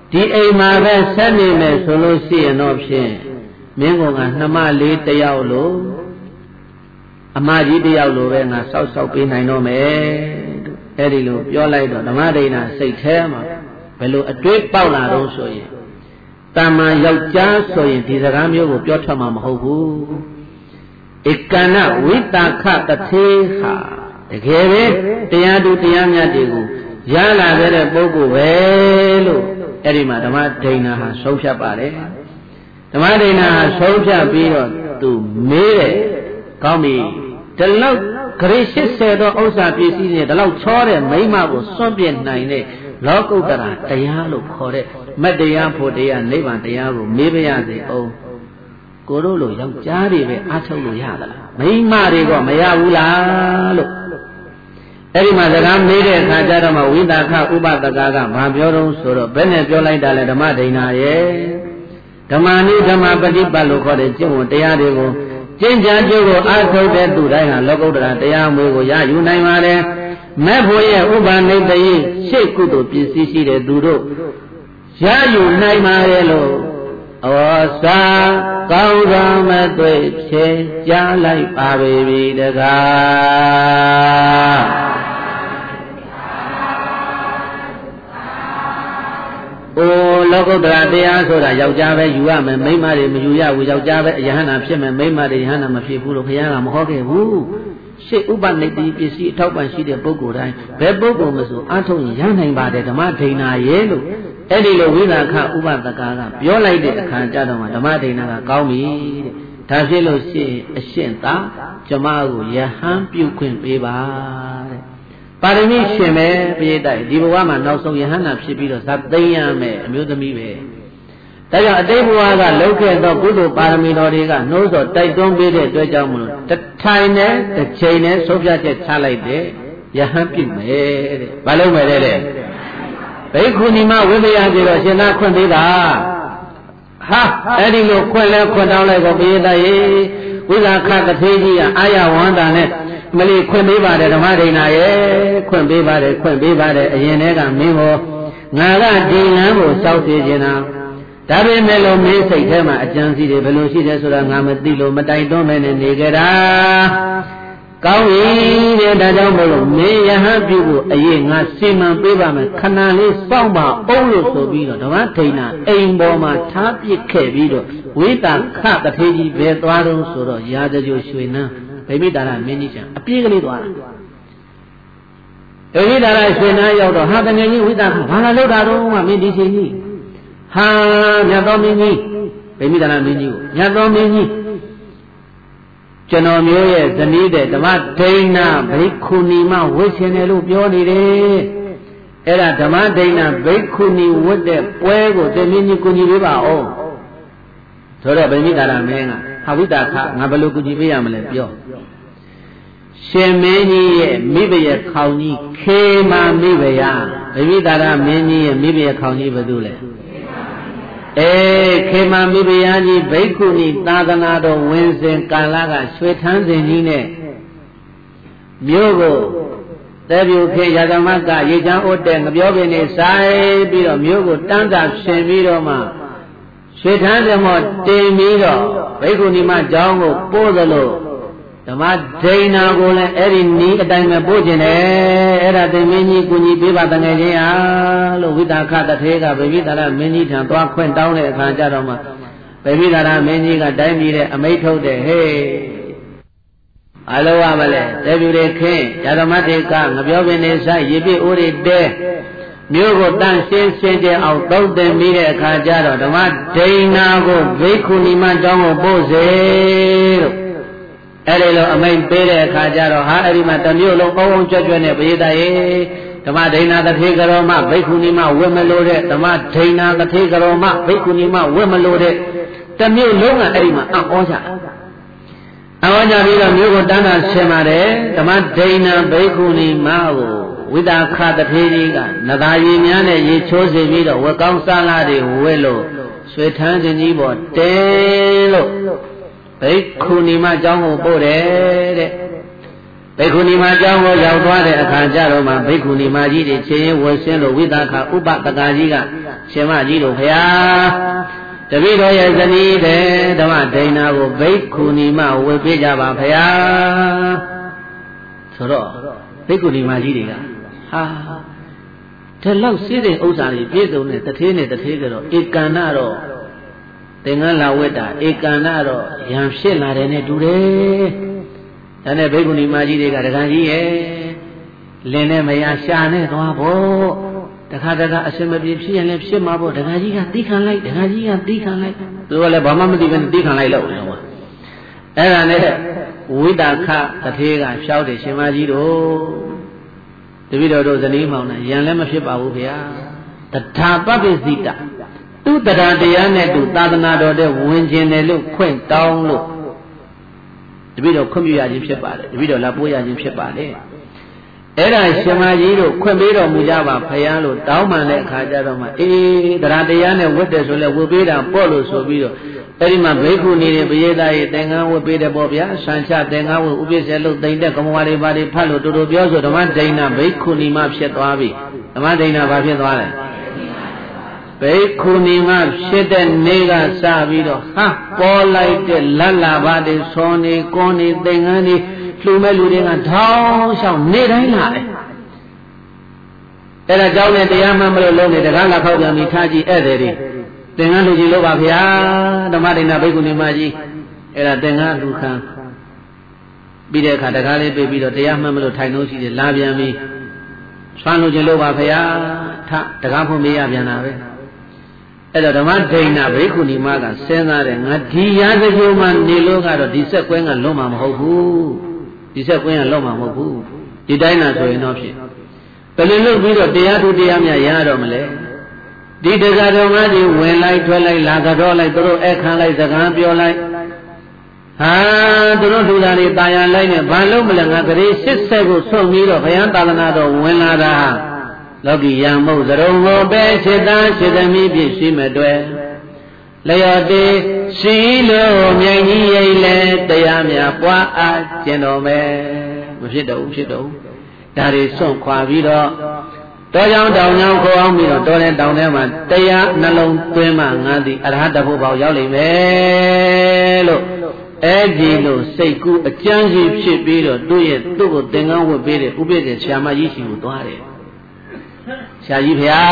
[SPEAKER 1] ဒီအိမ်မှာပဲဆက်နေမယ်ဆိုလို့ရှိရင်တော့ဖြင့်မင်းကငါနှမလေးတယောက်လို့အမကြီးတယောက်လိုပဲငါစောက်စောက်ပေးနိုင်တော့မယ်အဲ့ဒီလိုပြောလိုက်တော့ဓမ္မဒိဋ္ဌာစိတ်แท้မှာဘယ်လိုအတွေးပေါက်လာတော့ဆိုရင်တမန်ယောက်ျားဆိုရင်ဒီစကားမျိုးကိုပြောထွက်မှာမဟုတ်ဘူးဧကန္နဝိတာခတထေဟာတကယ်ပဲတရားသူတရားမြတ်တွေကိုရလာခဲ့တဲ့ပုဂ္ဂိုလ်ပဲလို့အဲ့ဒီမှာဓမ္မဒိဋ္ဌာဟာဆုံးဖြတ်ပါတယ်ဓမ္မဒိဋ္ဌာဟာဆုံးဖြတ်ပြီးတော့သူမေးတယ်ကောင်းပြီဒီလောက်ဂရိရှစ်ဆယ်သောဥစ္စာပစ္စည်းတွေဒီလောက်ချောတဲ့မိမကိုစွန့်ပြစ်နိုင်တဲ့လောကုတ္တရာတရားလို့ခေါ်တဲ့မတ်တရားဖို့တရားနိဗ္ဗာန်တရားကိုမေးပါရစေအောင်ကိုတို့လိုယောက်ျားတွေပဲအားထုတ်လို့ရသလားမိမတွေကမရဘူးလားလို့အဲ့ဒီမှာစကားမေးတဲ့အခါကျတော့မှဝိသခဥပဒကကဘာပြောတော့ဆိုတော့ဘယ်နဲ့ပြောလိုက်တာလဲဓမ္မဒိဋ္ဌာရဲ့ဓမ္မနိဓမ္မပฏิပတ်လို့ခေါ်တဲ့ကျင့်ဝတ်တရားတွေကိုကျင့်ကြံကြိုးကိုအားထုတ်တဲ့သူတိုင်းဟာလောကုတ္တရာတရားမွေကိုရယူနိုင်ပါတယ်မဲ့ဖို့ရဲ့ဥပ္ပနိတယရှေ့ကုသိုလ်ပစ္စည်းရှိတဲ့သူတို့ရယူနိုင်ပါရဲ့လို့ဩစာကောင်းတော်မသွေဖြေကြားလိုက်ပါပြီတကားအိုလောကုတ္တရာတရားဆိုတာယောက်ျားပဲယူရမယ်မိန်းမတွေမယူရဘူးယောက်ျားပဲယဟန္တာဖြစ်မယ်မိန်းမတွေယဟန္တာမဖြစ်ဘူးလို့ဘုရားကမဟောခဲ့ဘူးရှေ့ဥပနိတိပစ္စည်းအထောက်ပံ့ရှိတဲ့ပုဂ္ဂိုလ်တိုင်းဘယ်ပုဂ္ဂိုလ်မဆိုအထုတ်ရင်ရနိုင်ပါတယ်ဓမ္မဒိဋ္ဌာရဲ့လို့အဲ့ဒီလိုဝိသခဥပဒကာကပြောလိုက်တဲ့အခါကျတော့မှဓမ္မဒိဋ္ဌာကကောင်းပြီတဲ့ဒါဖြစ်လို့ရှိရင်အရှင်းသာကျမကိုယဟန်ပြုခွင့်ပေးပါတဲ့ပါရမီရှင်ပဲပြေးတိုက်ဒီဘဝမှာနောက်ဆုံးယဟန္တာဖြစ်ပြီးတော့ဇတ်သိမ်းရမယ်အမျိုးသမီးပဲဒါကြောင့်အတိတ်ဘဝကလုပ်ခဲ့သောကုသိုလ်ပါရမီတော်တွေကနှိုးဆော်တိုက်တွန်းပေးတဲ့အတွက်ကြောင့်မလို့တထိုင်နဲ့တစ်ချိန်နဲ့ဆုံးဖြတ်ချက်ချလိုက်တဲ့ယဟန်ပြုမယ်တဲ့ဘာလို့မယ်လဲဘိက္ခုနီမဝိပယပြေတော့ရှင်သာခွင့်ပေးတာဟာအဲ့ဒီလိုခွင့်လဲခွင့်တောင်းလိုက်တော့ပြေးတိုက်ရေဝိသခတထေကြီးကအာရဝန္တာနဲ့မလီခွင့်ပေးပါတယ်ဓမ္မဒိဋ္ဌာရဲ့ခွင့်ပေးပါတယ်ခွင့်ပေးပါတယ်အရင်တည်းကမင်းကိုငါကဒီလမ်းကိုစောက်စီခြင်းတာဒါပေမဲ့လို့မင်းစိတ်ထဲမှာအကြံစီတွေဘယ်လိုရှိတယ်ဆိုတာငါမသိလို့မတိုင်တွန်းမဲနဲ့နေကြတာကောင်းပြီတဲ့ဒါကြောင့်မို့လို့မင်းယဟန်ပြုဖို့အရေးငါစီမံပေးပါမယ်ခဏလေးစောင့်ပါအောင်လို့ဆိုပြီးတော့ဓမ္မဒိဋ္ဌာအိမ်ပေါ်မှာထားပစ်ခဲ့ပြီးတော့ဝိတာခတထေကြီးပဲသွားတော့ဆိုတော့ရာဇဂိုရွှေနန်းဗိမိတာရမင်းကြီးချံအပြေးကလေးသွားတာဗိမိတာရရွှေနန်းရောက်တော့ဟာတငယ်ကြီးဝိတာခဘာလာလောက်တာတော့မှမင်းဒီချိန်ကြီးဟာမြတ်တော်မင်းကြီးဗိမိတာရမင်းကြီးကိုမြတ်တော်မင်းကြီးကျွန်တော်မျိုးရဲ့ဇနီးတဲ့ဓမ္မဒိဋ္ဌာဘိက္ခုနီမဝိရှင်တယ်လို့ပြောနေတယ်အဲ့ဒါဓမ္မဒိဋ္ဌာဘိက္ခုနီဝတ်တဲ့ပွဲကိုတမင်းကြီးကူညီပေးပါဦးဆိုတော့ဗိမိတာရမင်းကဟာဝိတာခငါဘယ်လိုကူညီပေးရမလဲပြောရှင်မင်းကြီးရဲ့မိဘရဲ့ခေါင်းကြီးခေမာမိဘယဗိမိတာရမင်းကြီးရဲ့မိဘရဲ့ခေါင်းကြီးဘယ်သူလဲအေးခေမာမိဘယကြီးဘိက္ခုနီသာသနာတော်ဝင်စဉ်ကာလကရွှေထန်းစဉ်ကြီးနဲ့မြို့ကိုတဲပြူခေရာဇမကရေချမ်းအိုးတဲ့ငပြောပင်နေဆိုင်ပြီးတော့မြို့ကိုတန်းတာရှင်ပြီးတော့မှရွှေထန်းစဉ်မောတင်ပြီးတော့ဘိက္ခုနီမကျောင်းကိုပို့သလိုဓမ္မဒိဋ္ဌာကိုလည်းအဲ့ဒီနီးအတိုင်းပဲပို့ခြင်းတယ်အဲ့ဒါသိမင်းကြီးကုညီပေးပါတငယ်ချင်းဟာလို့ဝိတာခတထေကဗိမိတာရမင်းကြီးထံသွားခွင့်တောင်းတဲ့အခါကျတော့မှဗိမိတာရမင်းကြီးကတိုင်းပြည်တဲ့အမိတ်ထုတ်တယ်ဟေးအလောရမလဲတေပြူတွေခင်းဓမ္မတေကငပြောပင်နေဆိုင်ရေပြည့်အိုးတွေတဲမြို့ကိုတန့်ရှင်းရှင်းကျအောင်သုံးသင်ပြီးတဲ့အခါကျတော့ဓမ္မဒိဋ္ဌာကိုဘိက္ခုနီမကျောင်းကိုပို့စေလို့အဲ့ဒီလိုအမိန့်ပေးတဲ့အခါကျတော့ဟာအဲ့ဒီမှာတမျိုးလုံးအုံအုံကြွကြွနဲ့ပရိသတ်ရေဓမ္မဒိဋ္ဌာတထေကရောမဘိက္ခုနီမဝတ်မလို့တဲ့ဓမ္မဒိဋ္ဌာတထေကရောမဘိက္ခုနီမဝတ်မလို့တဲ့တမျိုးလုံးကအဲ့ဒီမှာအံ့ဩကြအံ့ဩကြပြီးတော့မျိုးကိုတန်းတာဆင်ပါတယ်ဓမ္မဒိဋ္ဌာဘိက္ခုနီမကိုဝိတာခတထေကြီးကနသာရည်များနဲ့ရေချိုးစေပြီးတော့ဝက်ကောင်းစားလာတွေဝဲလို့ရွှေထန်းစဉ်ကြီးပေါ်တဲလို့ဘိက္ခုနီမကျောင်းကိုပို့တယ်တဲ့ဘိက္ခုနီမအကြောင်းကိုရောက်သွားတဲ့အခါကျတော့မှဘိက္ခုနီမကြီးတွေချင်းချင်းဝယ်ဆင်းလို့ဝိသခဥပတကာကြီးကရှင်မကြီးတို့ဖျားတပည့်တော်ရဲ့ဇနီးတဲ့ဓမ္မဒိဏကိုဘိက္ခုနီမဝယ်ပေးကြပါဖျားဆိုတော့ဘိက္ခုနီမကြီးတွေကဟာဒီလောက်စီးတဲ့ဥစ္စာတွေပြည့်စုံတဲ့တထေးနဲ့တထေးကတော့ဧကန္နတော့သင်္ကန်းလာဝတ်တာဧကန္နတော့ရံဖြစ်လာတယ်နဲ့တူတယ်ဒါနဲ့ဘိက္ခုနီမကြီးတွေကတခါကြီးရဲ့လင်းနဲ့မရရှာနဲ့သွားဖို့တခါတခါအစမပြေဖြစ်ရင်လည်းဖြစ်မှာပေါ့တခါကြီးကသီးခံလိုက်တခါကြီးကသီးခံလိုက်သူကလည်းဘာမှမသိဘဲသီးခံလိုက်လို့လေအဲ့ဒါနဲ့ဝိတာခတထေးကဖြောက်တယ်ရှင်မကြီးတို့တပည့်တော်တို့ဇနီးမောင်နဲ့ရံလည်းမဖြစ်ပါဘူးဗျာတထာပပ္ပစိတသူတထာတရားနဲ့သူသာသနာတော်တဲ့ဝင်ခြင်းတယ်လို့ခွင့်တောင်းလို့တပည့်တော်ခွင့်ပြုရခြင်းဖြစ်ပါတယ်တပည့်တော်လာပို့ရခြင်းဖြစ်ပါတယ်အဲ့ဒါရှင်မကြီးတို့ခွင့်ပေးတော်မူကြပါဖယားလို့တောင်းပန်တဲ့အခါကျတော့မှအေးတရားတရားနဲ့ဝတ်တယ်ဆိုလဲဝတ်ပေးတာပေါ့လို့ဆိုပြီးတော့အဲ့ဒီမှာဘိက္ခုနီတွေပရိသတ်ရဲ့သင်္ကန်းဝတ်ပေးတယ်ပေါ့ဗျာဆန်ချသင်္ကန်းဝတ်ဥပိ္ပစေလို့တိမ်တဲ့ကမဝါတွေပါတွေဖတ်လို့တူတူပြောဆိုဓမ္မဒိဏဘိက္ခုနီမဖြစ်သွားပြီဓမ္မဒိဏဘာဖြစ်သွားလဲဘိက္ခုနီမဖြစ်တဲ့နေ့ကစပြီးတော့ဟာပေါ်လိုက်တဲ့လတ်လာပါတွေဆောနေကွန်နေသင်္ကန်းတွေလှူမဲ့လူတွေကထောင်းလျှောက်နေတိုင်းလာတယ်အဲ့ဒါကြောင့်လည်းတရားမှမလို့လုံးနေတကားလာခောက်ပြန်ပြီးထားကြည့်ဧည့်သည်တွေသင်္ကန်းလူကြီးလို့ပါဗျာဓမ္မဒိဏဘိက္ခုနီမကြီးအဲ့ဒါသင်္ကန်းလူခံပြီးတဲ့အခါတကားလေးပြေးပြီးတော့တရားမှမလို့ထိုင်လို့ရှိတယ်လာပြန်ပြီးဆွမ်းလို့ခြင်းလို့ပါဗျာထတကားဖို့မေးရပြန်တာပဲအဲ့တော့ဓမ္မဒိဏဘိက္ခုနီမကစဉ်းစားတယ်ငါဒီရာဇဂိုမှနေလို့ကတော့ဒီဆက်ကွင်းကလွတ်မှာမဟုတ်ဘူးဒီဆက်ကွင်းကလွတ်မှာမဟုတ်ဘူးဒီတိုင်းသာဆိုရင်တော့ဖြစ်ဘယ်လိုလုပ်ပြီးတော့တရားထုတရားများရတော့မလဲဒီတရားတော်ငါးကြီးဝင်လိုက်ထွက်လိုက်လာကြောလိုက်သူတို့အခန်းလိုက်စကားပြောလိုက်ဟာသူတို့လူသားတွေတာယာလိုက်နဲ့ဘာလို့မလဲငါကလေးရှစ်ဆက်ကိုဆုံးပြီးတော့ဘုရားသာသနာတော်ဝင်လာတာလောကီယံမုတ်သရုံကိုပဲစေတံစေတမိဖြစ်ရှိမဲ့တွေ့လျော်တေရှိလို့မြိုင်ကြီးရိတ်လဲတရားများပွားအားကျင်တော်မယ်မဖြစ်တော့ဘူးဖြစ်တော့ဘူးဒါတွေစွန့်ခွာပြီးတော့တောကြောင်တောင်ကြောင်ခေါ်အောင်ပြီးတော့တောတဲ့တောင်ထဲမှာတရားနှလုံးသွင်းမှငါသည်အရဟတဖို့ပေါရောက်လိမ့်မယ်လို့အဲ့ဒီလိုစိတ်ကူးအကျဉ်းကြီးဖြစ်ပြီးတော့သူ့ရဲ့သူ့ကိုသင်္ကန်းဝတ်ပေးတဲ့ဥပိ္ပစေဆရာမကြီးရှိကိုသွားတယ်ဆရာကြီးဖေဟာ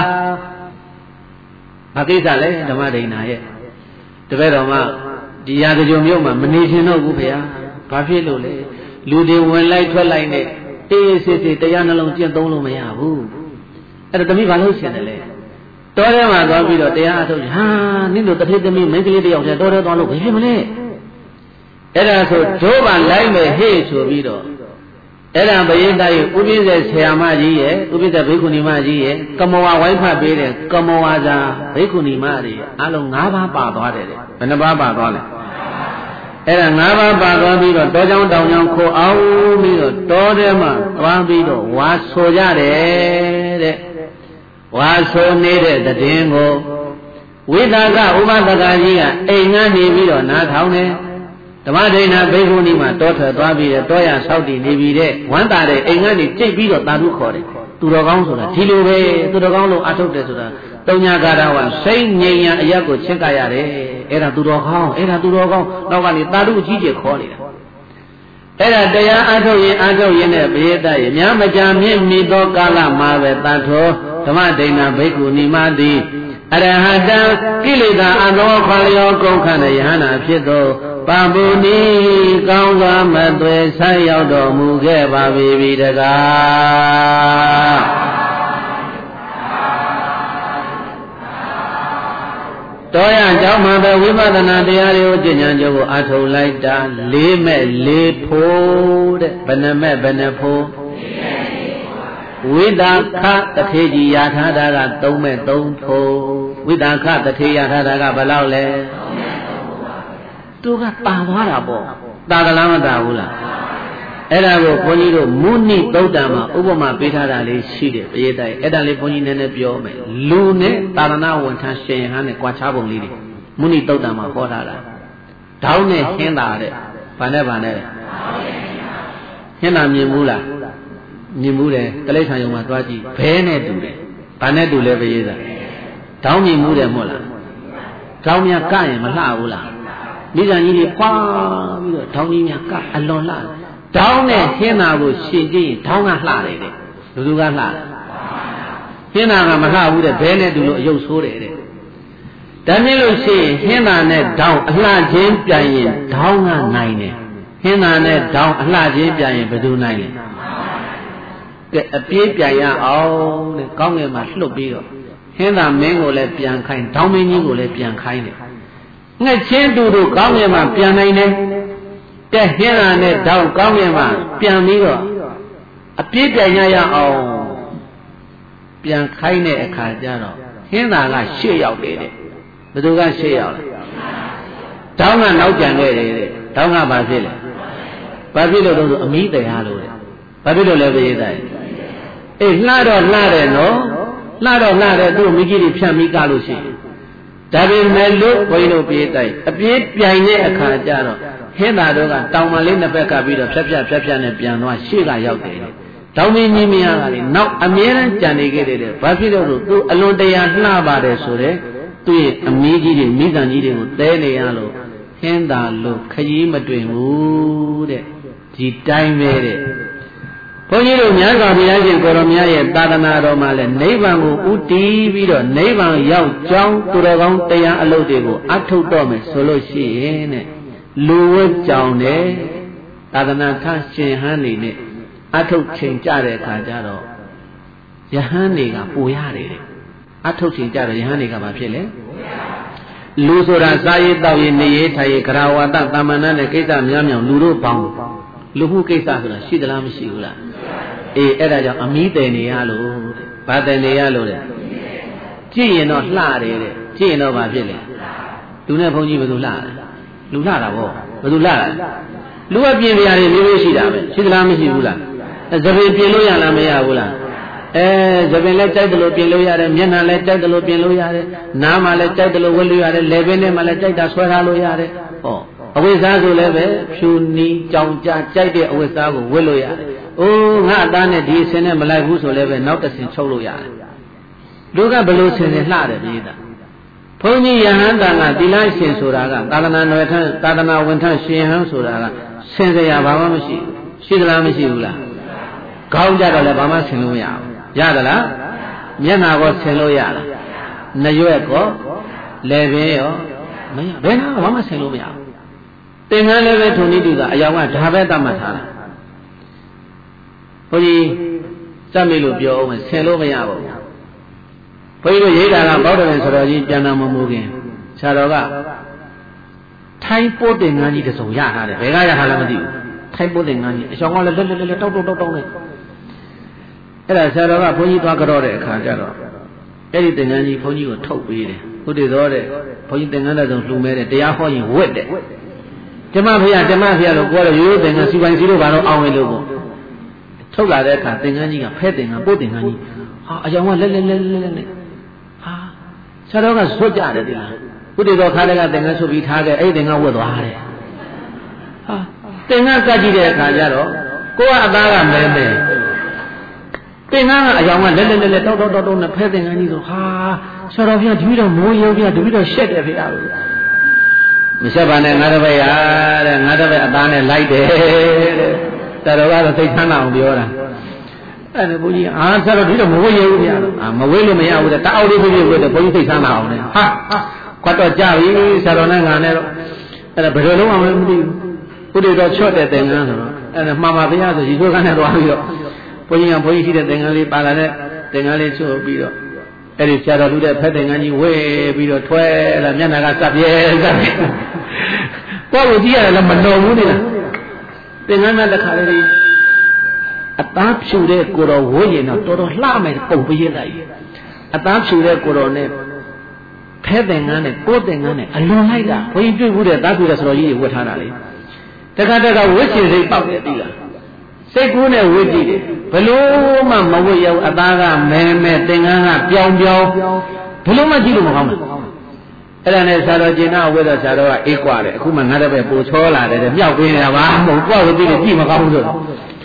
[SPEAKER 1] ဘာကိစ္စလဲဓမ္မဒိဏရဲ့တပည့်တော်မှဒီရာဇဂိုမြို့မှာမနေချင်တော့ဘူးဖေဟာဘာဖြစ်လို့လဲလူတွေဝင်လိုက်ထွက်လိုက်နဲ့အေးအေးဆေးဆေးတရားနှလုံးကျင့်သုံးလို့မရဘူးအဲ့တော့တမိဘာလို့ရှင်တယ်လဲတောထဲမှာသွားပြီးတော့တရားအထုတ်ဟာနင့်တို့တထေးသမီးမိန်းကလေးတယောက်တည်းတောထဲသွားလို့ဘယ်ဖြစ်မလဲအဲ့ဒါဆိုဒိုးပါလိုက်မယ်ဟေ့ဆိုပြီးတော့အဲ့ဒါဘယင်းသားရဲ့ဥပိ္ပစေဆရာမကြီးရဲ့ဥပိ္ပစေဘိက္ခုနီမကြီးရဲ့ကမောဝဝိုင်းဖတ်ပေးတဲ့ကမောဝါစာဘိက္ခုနီမတွေအလုံး၅ပါးပါသွားတယ်တဲ့ဘယ်နှပါးပါသွားလဲအဲ့ဒါ၅ပါးပါသွားပြီးတော့တောကြောင်တောင်ကြောင်ခိုးအောင်ပြီးတော့တောထဲမှာသွားပြီးတော့ဝါဆိုကြတယ်တဲ့ဝါဆိုနေတဲ့တည်င်းကိုဝိသကဥပဒကကြီးကအိမ်ငန်းနေပြီးတော့နားထောင်တယ်ဓမ္မဒိဏဘိက္ခုနီမှာတောထွက်သွားပြီးတော့တောရဆောက်တည်နေပြီးတဲ့ဝမ်းသာတဲ့အိမ်ကနေကြိတ်ပြီးတော့တာဓုခေါ်တယ်သူတော်ကောင်းဆိုတာဒီလိုပဲသူတော်ကောင်းလို့အထုတ်တယ်ဆိုတာတုံညာကာရဝစိတ်ငြိမ်ရန်အရက်ကိုချစ်ကြရတယ်အဲ့ဒါသူတော်ကောင်းအဲ့ဒါသူတော်ကောင်းနောက်ကနေတာဓုအကြီးကြီးခေါ်နေတာအဲ့ဒါတရားအထုတ်ရင်အထုတ်ရင်နဲ့ဘေးတရဲ့များမကြာမြင့်မီသောကာလမှာပဲတန်ထောဓမ္မဒိဏဘိက္ခုနီမသည်အရဟတံကိလေသာအသောခွာလျောကုန်ခန့်တဲ့ယဟနာဖြစ်သောပပုနိကောင်းစွာမသွေဆက်ရောက်တော်မူခဲ့ပါပြီတကားတော်ရကြောင့်မှပဲဝိပဿနာတရားတွေကိုကျင့်ကြံကြကိုအထုတ်လိုက်တာလေးမဲ့လေးဖို့တဲ့ဘယ်နှမဲ့ဘယ်နှဖို့ဝိတာခတထေကြီးရထားတာကသုံးမဲ့သုံးဖို့ဝိတာခတထေရထားတာကဘယ်လောက်လဲသူကပါသွားတာပေါ့တာကလားမတာဘူးလားအဲ့ဒါကိုဘုန်းကြီးတို့မုနိသုတ်တံမှာဥပမာပေးထားတာလေးရှိတယ်ပရိသတ်အဲ့ဒါလေးဘုန်းကြီးနည်းနည်းပြောမယ်လူနဲ့တာရဏဝန်ထမ်းရှင်ဟန်နဲ့ကြွားချပုံလေးတွေမုနိသုတ်တံမှာဟောထားတာဓောင်းနဲ့ဟင်းတာတဲ့ဘာနဲ့ဘာနဲ့ဟဟင်းသာမြင်ဘူးလားမြင်ဘူးတယ်တိရစ္ဆာန်ယုံမှာသွားကြည့်ဘဲနဲ့တူတယ်ဘာနဲ့တူလဲပရိသတ်တောင်းမြင်မှုတယ်မဟုတ်လားတောင်းများကရင်မလှဘူးလားမိဂံကြီးတွေပွားပြီးတော့တောင်းကြီးများကအလွန်လှတောင်းနဲ့ဟင်းသာကိုရှင်ကြည့်ရင်တောင်းကလှတယ်တဲ့လူလူကလှတယ်ဟင်းသာကမလှဘူးတဲ့ဘဲနဲ့တူလို့အယုတ်ဆိုးတယ်တဲ့ဒါမြင်လို့ရှိရင်ဟင်းသာနဲ့တောင်းအလှချင်းပြန်ရင်တောင်းကနိုင်တယ်ဟင်းသာနဲ့တောင်းအလှချင်းပြန်ရင်ဘယ်သူနိုင်လဲကဲအပြေးပြန်ရအောင်တဲ့ကောင်းငယ်မှာလှုပ်ပြီးတော့ဟင်းသာမင်းကိုလည်းပြန်ခိုင်းတောင်းမင်းကြီးကိုလည်းပြန်ခိုင်းတယ်ငှက်ချင်းတူတို့ကောင်းငယ်မှာပြန်နိုင်တယ်တဲ့ဟင်းသာနဲ့တောင်းကောင်းငယ်မှာပြန်ပြီးတော့အပြေးပြန်ရရအောင်ပြန်ခိုင်းတဲ့အခါကျတော့ဟင်းသာကရှေ့ရောက်တယ်တဲ့ဘယ်သူကရှေ့ရောက်လဲတောင်းကနောက်ကျန်ခဲ့တယ်တဲ့တောင်းကဘာဖြစ်လဲဘာဖြစ်လို့တော့ဆိုအမိတရားလို့တဲ့ဘာဖြစ်လို့လဲပြေးတယ်အေးလှတော့လှတယ်နော်လှတော့လှတယ်သူ့မိကြီးတွေဖြတ်မိကလို့ရှိရင်ဒါပေမဲ့လို့ဘုန်းကြီးတို့ပြေးတိုက်အပြေးပြိုင်တဲ့အခါကျတော့ဟင်းသာတို့ကတောင်မလေးနှစ်ဘက်ကပြီးတော့ဖြတ်ဖြတ်ဖြတ်ဖြတ်နဲ့ပြန်သွားရှေ့ကရောက်တယ်တောင်မင်းကြီးမယားကလေနောက်အမြဲတမ်းကြံနေခဲ့တယ်ဘာဖြစ်လို့လို့သူအလွန်တရာလှပါတယ်ဆိုတဲ့သူ့ရဲ့အမီးကြီးတွေမိသားကြီးတွေကိုတဲနေရလို့ဟင်းသာလို့ခရီးမတွင်ဘူးတဲ့ဒီတိုင်းပဲတဲ့ဘုန်းကြီးတို့မြတ်စွာဘုရားရှင်ကိုရောမြတ်ရဲ့သာသနာတော်မှာလည်းနိဗ္ဗာန်ကိုဥတီးပြီးတော့နိဗ္ဗာန်ရောက်ကြောင်းသူတော်ကောင်းတရားအလုပ်တွေကိုအထုတ်တော့မယ်ဆိုလို့ရှိရင်တဲ့လူဝတ်ကြောင်တဲ့သာသနာထရှင်ဟန်းနေနဲ့အထုတ်ချိန်ကြတဲ့အခါကျတော့ယဟန်တွေကပူရတယ်တဲ့အထုတ်ချိန်ကြတော့ယဟန်တွေကဘာဖြစ်လဲလူဆိုတာစားရေးတောက်ရေးနေရေးထိုင်ရေးကရာဝါဒတာမန်နဲ့ကိစ္စများများလူတို့ပေါင်းလူမှုကိစ္စဆိုတာရှိသလားမရှိဘူးလားအေးအဲ့ဒါကြောင့်အမီးတယ်နေရလို့ဘာတယ်နေရလို့တဲ့ကြည့်ရင်တော့လှတယ်တဲ့ကြည့်ရင်တော့ဘာဖြစ်လဲလူနဲ့ဘုန်းကြီးဘယ်သူလှလဲလူလှတာဗောဘယ်သူလှလဲလူကပြင်ပြရတယ်မျိုးမျိုးရှိတာပဲရှိသလားမရှိဘူးလားသပင်ပြင်လို့ရလားမရဘူးလားအဲသပင်လည်းကြိုက်တယ်လို့ပြင်လို့ရတယ်မျက်နှာလည်းကြိုက်တယ်လို့ပြင်လို့ရတယ်နားမှလည်းကြိုက်တယ်လို့ဝတ်လို့ရတယ်လည်ပင်းထဲမှလည်းကြိုက်တာဆွဲထားလို့ရတယ်ဟောအဝိဇ္ဇာဆိုလည်းပဲဖြူနီးကြောင်ကြကြိုက်တဲ့အဝိဇ္ဇာကိုဝတ်လို့ရတယ်အိုးငါအသားနဲ့ဒီအစင်းနဲ့မလိုက်ဘူးဆိုလည်းပဲနောက်တစ်စင်ချုပ်လို့ရတယ်လူကဘယ်လိုစင်စင်လှတယ်ပြေးတာဘုန်းကြီးယဟန်တန်ကသီလရှင်ဆိုတာကသာသနာတော်ထသာသနာဝင်ထရှင်ဟန်ဆိုတာကဆင်စရာဘာမှမရှိဘူးရှိသလားမရှိဘူးလားခေါင်းကြတော့လည်းဘာမှဆင်လို့မရဘူးရသလားမျက်နာကောဆင်လို့ရလားနှရွက်ကောလည်ပင်ရောမရဘယ်နာဘာမှဆင်လို့မရဘူးသင်္ကန်းလည်းပဲထုံနည်းတူတာအယောင်ကဒါပဲတတ်မှတ်ထားတာဘုန်းကြီးစက်မိလို့ပြောအောင်ဆင်လို့မရပါဘူးဘုန်းကြီးတို့ရိတ်တာကဘောဓရင်ဆိုတော်ကြီးပြန်တော်မမူခင်ဆရာတော်ကထိုင်းပို့တင်ငန်းကြီးတစ်စုံရထားတယ်ဘယ်ကရထားလဲမသိဘူးထိုင်းပို့တင်ငန်းကြီးအဆောင်ကလည်းလွတ်လွတ်လွတ်တောက်တောက်တောက်တောက်နေအဲ့ဒါဆရာတော်ကဘုန်းကြီးသွားကြတော့တဲ့အခါကျတော့အဲ့ဒီတင်ငန်းကြီးဘုန်းကြီးကိုထုတ်ပေးတယ်ဟုတ်တယ်တော့တဲ့ဘုန်းကြီးတင်ငန်းတဲ့ဆုံးလှူမဲတဲ့တရားဟောရင်ဝက်တဲ့ဓမ္မဖေရဓမ္မဖေရလို့ပြောတယ်ရိုးရိုးတင်ငန်းစီပိုင်စီလို့ဘာလို့အောင်ဝင်လို့ပေါ့ထုတ်လာတဲ့အခါတင်ငန်းကြီးကဖဲတင်ငန်းပို့တင်ငန်းကြီးဟာအကြောင်းကလက်လက်လက်လက်လက်နဲ့ဟာဆရာတော်ကဆွတ်ကြတယ်ဒီလားဥတည်တော်ခါတဲ့ကတင်ငန်းဆွတ်ပြီးထားခဲ့အဲ့ဒီတင်ငန်းဝက်သွားတယ်ဟာတင်ငန်းကတ်ကြည့်တဲ့အခါကျတော့ကိုကအသားကမဲမဲတင်ငန်းကအကြောင်းကလက်လက်လက်လက်တောက်တောက်တောက်တောက်နဲ့ဖဲတင်ငန်းကြီးဆိုဟာဆရာတော်ပြတပည့်တော်မိုးရုံပြတပည့်တော်ရှက်တယ်ဖေရလို့မဆက်ပါနဲ့ငါတပည့်ရတဲ့ငါတပည့်အသားနဲ့လိုက်တယ်တဲ့တော်ကတော့သိချမ်းအောင်ပြောတာအဲ့ဒါဘုန်းကြီးအာဆရာတော်ဒီတော့မဝေးရဘူးဗျာအာမဝေးလို့မရဘူးတဲ့တအောက်လေးဖြစ်ဖြစ်ဝေးတယ်ဘုန်းကြီးသိချမ်းအောင်နဲ့ဟာခွတ်တော့ကြပြီဆရာတော်နဲ့ငါနဲ့တော့အဲ့ဒါဘယ်လိုလုံးအောင်လဲမသိဘူးဘုရားတော်ချော့တဲ့သင်္ကန်းဆိုတော့အဲ့ဒါမှားမှာဗျာဆိုဒီလိုကနဲ့သွားပြီးတော့ဘုန်းကြီးကဘုန်းကြီးရှိတဲ့သင်္ကန်းလေးပါလာတဲ့သင်္ကန်းလေးချော့ပြီးတော့အဲ့ဒီဆရာတော်လူတဲ့ဖက်သင်္ကန်းကြီးဝေးပြီးတော့ထွဲလာမျက်နှာကစပ်ပြဲစပ်ပြဲတော့လို့ကြည့်ရတယ်လည်းမတော်ဘူးလေသင်္ကန်းနဲ့တစ်ခါလေးအသားဖြူတဲ့ကိုတော်ဝိရင်တော့တော်တော်လှမယ်ပုံပြည့်လိုက်အသားဖြူတဲ့ကိုတော်နဲ့ဖဲသင်္ကန်းနဲ့ကိုယ်သင်္ကန်းနဲ့အလွန်လိုက်တာဘုန်းကြီးတွေ့ဘူးတဲ့သားဖြူတဲ့ဆိုတော်ကြီးတွေဝတ်ထားတာလေတခါတခါဝတ်ချင်စိတ်ပေါက်တယ်သိလားစိတ်ကူးနဲ့ဝတ်ကြည့်တယ်ဘလို့မှမဝတ်ရဘူးအသားကမဲမဲသင်္ကန်းကပြောင်ပြောင်ဘလို့မှကြည့်လို့မကောင်းဘူးအဲ့ဒါနဲ့ဆရာတော်ကျင်နာဝိသဆရာတော်ကအေးกว่าတယ်အခုမှငါတပည့်ပူချောလာတယ်မြောက်ပေးနေတာပါမဟုတ်ကွာဝတိနဲ့ကြည့်မကောင်းဘူးဆို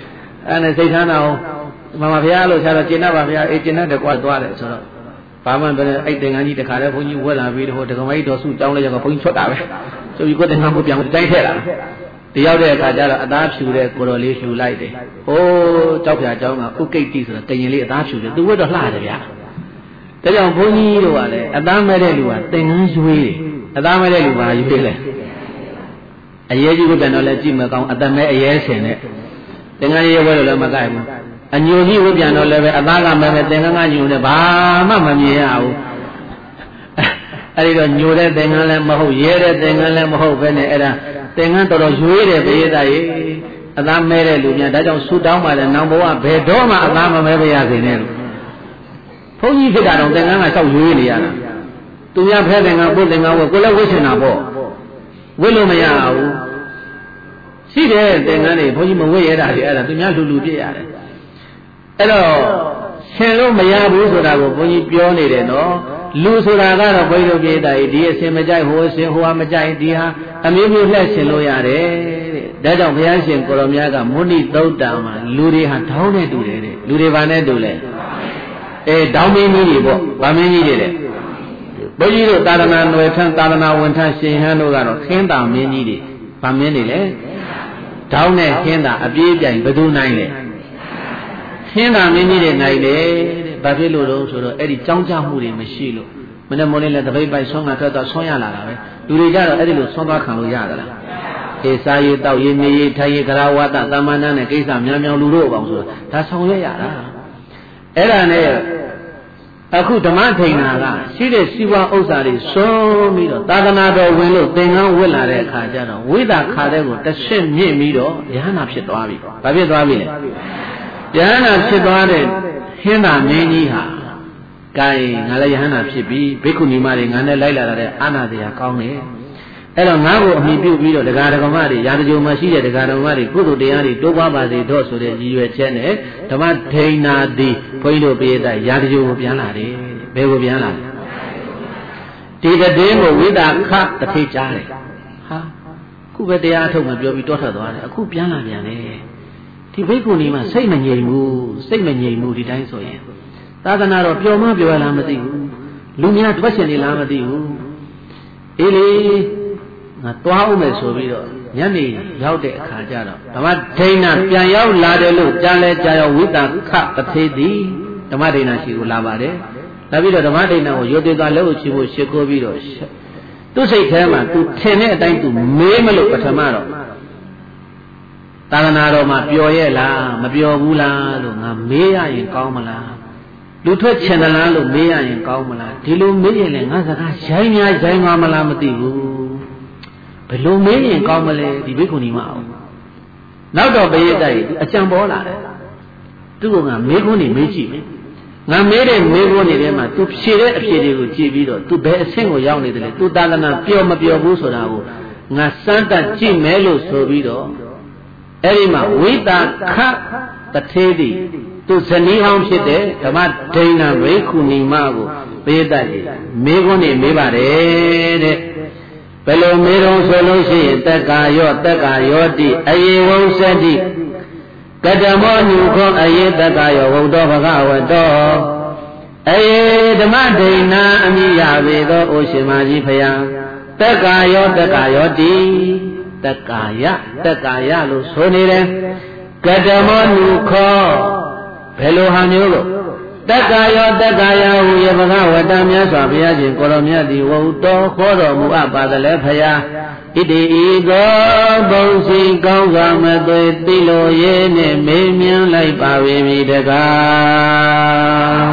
[SPEAKER 1] အဲ့နဲ့စိတ်ထားအောင်မမဖျားလို့ဆရာတော်ကျင့်တတ်ပါဗျာအေးကျင့်တတ်တယ်ကွာသွားတယ်ဆိုတော့ဘာမှမပြောနဲ့အဲ့တင်ငန်းကြီးတခါတည်းဘုန်းကြီးဝက်လာပြီးတော့ဒကမကြီးတော်စုကြောင်းလဲရောက်ဘုန်းကြီးချွတ်တာပဲဆိုပြီးကိုယ်တင်ငန်းကိုပြန်တိုက်ထည့်လာတယောက်တဲ့အခါကျတော့အသားဖြူတဲ့ကိုတော်လေးဖြူလိုက်တယ်ဟိုးကြောက်ဖြာကြောင်းကဥကိတ်တိဆိုတော့တင်ရင်လေးအသားဖြူတယ်သူဝက်တော့လှတယ်ဗျာဒါကြောင့်ဘုန်းကြီးတို့ကလည်းအသားမဲ့တဲ့လူကတင်ငန်းရွေးတယ်အသားမဲ့တဲ့လူကရွေးတယ်အရေးကြီးကိုပြန်တော့လဲကြည့်မကောင်းအသက်မဲ့အရေးဆင်တဲ့တင်ငန်းရေးဝဲလို့လည်းမကိုက်ဘူးအညိုကြီးဝပြန်တော့လည်းပဲအသားကမဲ့မဲ့တင်ငန်းကညိုတယ်ဘာမှမမြင်ရဘူးအဲ့ဒီတော့ညိုတဲ့တင်ငန်းလည်းမဟုတ်ရဲတဲ့တင်ငန်းလည်းမဟုတ်ပဲနဲ့အဲ့ဒါတင်ငန်းတော်တော်ရွေးတယ်ဘေးသားကြီးအသားမဲတဲ့လူများဒါကြောင့်ဆူတောင်းပါလေနောင်ဘဝဘယ်တော့မှအသားမမဲပါရစေနဲ့လို့ဘုန်းကြီးဖြစ်တာတော့တင်ငန်းကလျှောက်ရွေးနေရတာသူများဖဲတင်ငန်းပုတ်တင်ငန်းဝယ်ကိုလည်းဝှက်ချင်တာပေါ့ဝှက်လို့မရဘူးရှိတယ်တင်ငန်းတွေဘုန်းကြီးမဝှက်ရတာလေအဲ့ဒါသူများလူလူပြည့်ရတယ်အဲ့တော့ရှင်လို့မရဘူးဆိုတာကိုဘုန်းကြီးပြောနေတယ်နော်လူဆိုတာကတော့ဘုန်းကြီးတို့ပြည်သားကြီးဒီအစင်မကြိုက်ဟိုအစင်ဟိုဟာမကြိုက်ဒီဟာအမျိုးမျိုးလှည့်ရှင်လို့ရတယ်တဲ့ဒါကြောင့်ဘုရားရှင်ကိုရောမြတ်ကမုဏိသုတ်တံမှာလူတွေဟာထောင်းနဲ့တူတယ်တဲ့လူတွေဘာနဲ့တူလဲအဲတောင်းမင်းကြီးတွေပေါ့ဗာမင်းကြီးတွေတဲ့ဘုန်းကြီးတို့သာသနာ့နယ်ထံသာသနာဝန်ထမ်းရှင်ဟန်းတို့ကတော့ခင်းတာမင်းကြီးတွေဗာမင်းတွေလေတောင်းနဲ့ခင်းတာအပြေးပြိုင်ဘယ်သူနိုင်လဲခင်းတာမင်းကြီးတွေနိုင်တယ်တဲ့ဘာဖြစ်လို့လဲဆိုတော့အဲ့ဒီကြောင်းကြမှုတွေမရှိလို့မနေ့မိုးလေးလည်းတပိတ်ပိုက်ဆွမ်းကထွက်တော့ဆွမ်းရလာတာပဲလူတွေကြတော့အဲ့ဒီလိုဆွမ်းသွားခံလို့ရသလားအေးစားရည်တောက်ရည်နေရည်ထိုင်ရည်ကရာဝတ္တသမန္တနဲ့ကိစ္စများများလူတို့အောင်ဆိုဒါဆောင်ရွက်ရတာအဲ့ဒါနဲ့အခုဓမ္မထိန်နာကရှိတဲ့စီဝါဥစ္စာတွေစွန့်ပြီးတော့သာသနာတော်ဝင်လို့သင်္ကန်းဝတ်လာတဲ့အခါကျတော့ဝိသခါတဲ့ကိုတစ်ဆင့်မြင့်ပြီးတော့ယဟနာဖြစ်သွားပြီဘာဖြစ်သွားပြီလဲယဟနာဖြစ်သွားတဲ့ဟင်းသာမင်းကြီးဟာကဲငါလည်းယဟနာဖြစ်ပြီဘိက္ခုနီမတွေငါနဲ့လိုက်လာတဲ့အာနာတရားကောင်းတယ်အဲ့တော့ငါ့ကိုအမိပြုပြီးတော့ဒကာဒကမတွေရာဇဂုံမှာရှိတဲ့ဒကာဒကမတွေကုသိုလ်တရားတွေတိုးပွားပါစေတော့ဆိုတဲ့ရည်ရွယ်ချက်နဲ့ဓမ္မဒိဏာတိဘုန်းကြီးတို့ပြေးတဲ့ရာဇဂုံကိုပြန်လာတယ်ဘယ်ကိုပြန်လာလဲဒီတည်င်းကိုဝိတာခတထေကြားတယ်ဟာခုပဲတရားအထုတ်မှပြောပြီးတောထွက်သွားတယ်အခုပြန်လာပြန်တယ်ဒီဘိက္ခုနီမှာစိတ်မငြိမ်ဘူးစိတ်မငြိမ်ဘူးဒီတိုင်းဆိုရင်သာသနာတော်ပျော်မပျော်ရလားမသိဘူးလူများတွက်ချင်နေလားမသိဘူးအေးလေငါသွားအောင်မယ်ဆိုပြီးတော့ညနေရောက်တဲ့အခါကျတော့ဓမ္မဒိဏပြန်ရောက်လာတယ်လို့ကြားလဲကြားရောဝိတာခတထေတိဓမ္မဒိဏရှိကိုလာပါတယ်လာပြီးတော့ဓမ္မဒိဏကိုရိုသေသာလက်ကိုချီဖို့ရှ िख ိုးပြီးတော့သူ့စိတ်ထဲမှာသူထင်တဲ့အတိုင်းသူမေးမလို့ပထမတော့သာသနာတော်မှာပျော်ရဲ့လားမပျော်ဘူးလားလို့ငါမေးရရင်ကောင်းမလားလူထွက်ချင်တယ်လားလို့မေးရရင်ကောင်းမလားဒီလိုမေးရင်လည်းငါစကားရိုင်းများရိုင်းသွားမလားမသိဘူးဘယ်လိုမေးရင်ကောင်းမလဲဒီဘိက္ခုနီမအောင်နောက်တော့ပရိသတ်ကြီးအကြံပေါ်လာတယ်သူကငါမေးခွန်းနေမေးကြည့်ငါမေးတဲ့မေးခွန်းတွေထဲမှာသူဖြေတဲ့အဖြေတွေကိုကြည့်ပြီးတော့သူဘယ်အဆင့်ကိုရောက်နေတယ်လဲသူသာသနာပျော်မပျော်ဘူးဆိုတာကိုငါစမ်းသပ်ကြည့်မယ်လို့ဆိုပြီးတော့အဲ့ဒီမှာဝိတာခတထေတိသူဇနီးဟောင်းဖြစ်တဲ့ဓမ္မဒိဏဘိက္ခုနီမကိုပရိသတ်ကြီးမေးခွန်းနေမေးပါတယ်တဲ့ဘယ်လိုမေးတော့ဆိုလို့ရှိရင်တက္ကာယောတက္ကာယောတိအယေဝံစတိကတမောညုခောအယေတက္ကာယောဝုဒ္ဓဘဂဝတောအယေဓမ္မဒိဏအမိယပေသောအိုရှင်မကြီးဖယားတက္ကာယောတက္ကာယောတိတက္ကာယတက္ကာယလို့ဆိုနေတယ်ကတမောညုခောဘယ်လိုဟာမျိုးလို့တက္ကာယောတက္ကာယဟူရဘဂဝတ္တမြတ်စွာဘုရားရှင်ကိုရောမြတ်သည်ဝုတော်ခေါ်တော်မူအပ်ပါသလဲဖယားဣတိဤသောဘုံစီကောင်းစွာမသွေသိလိုရေးနှင့်မေးမြန်းလိုက်ပါဝေမည်တကား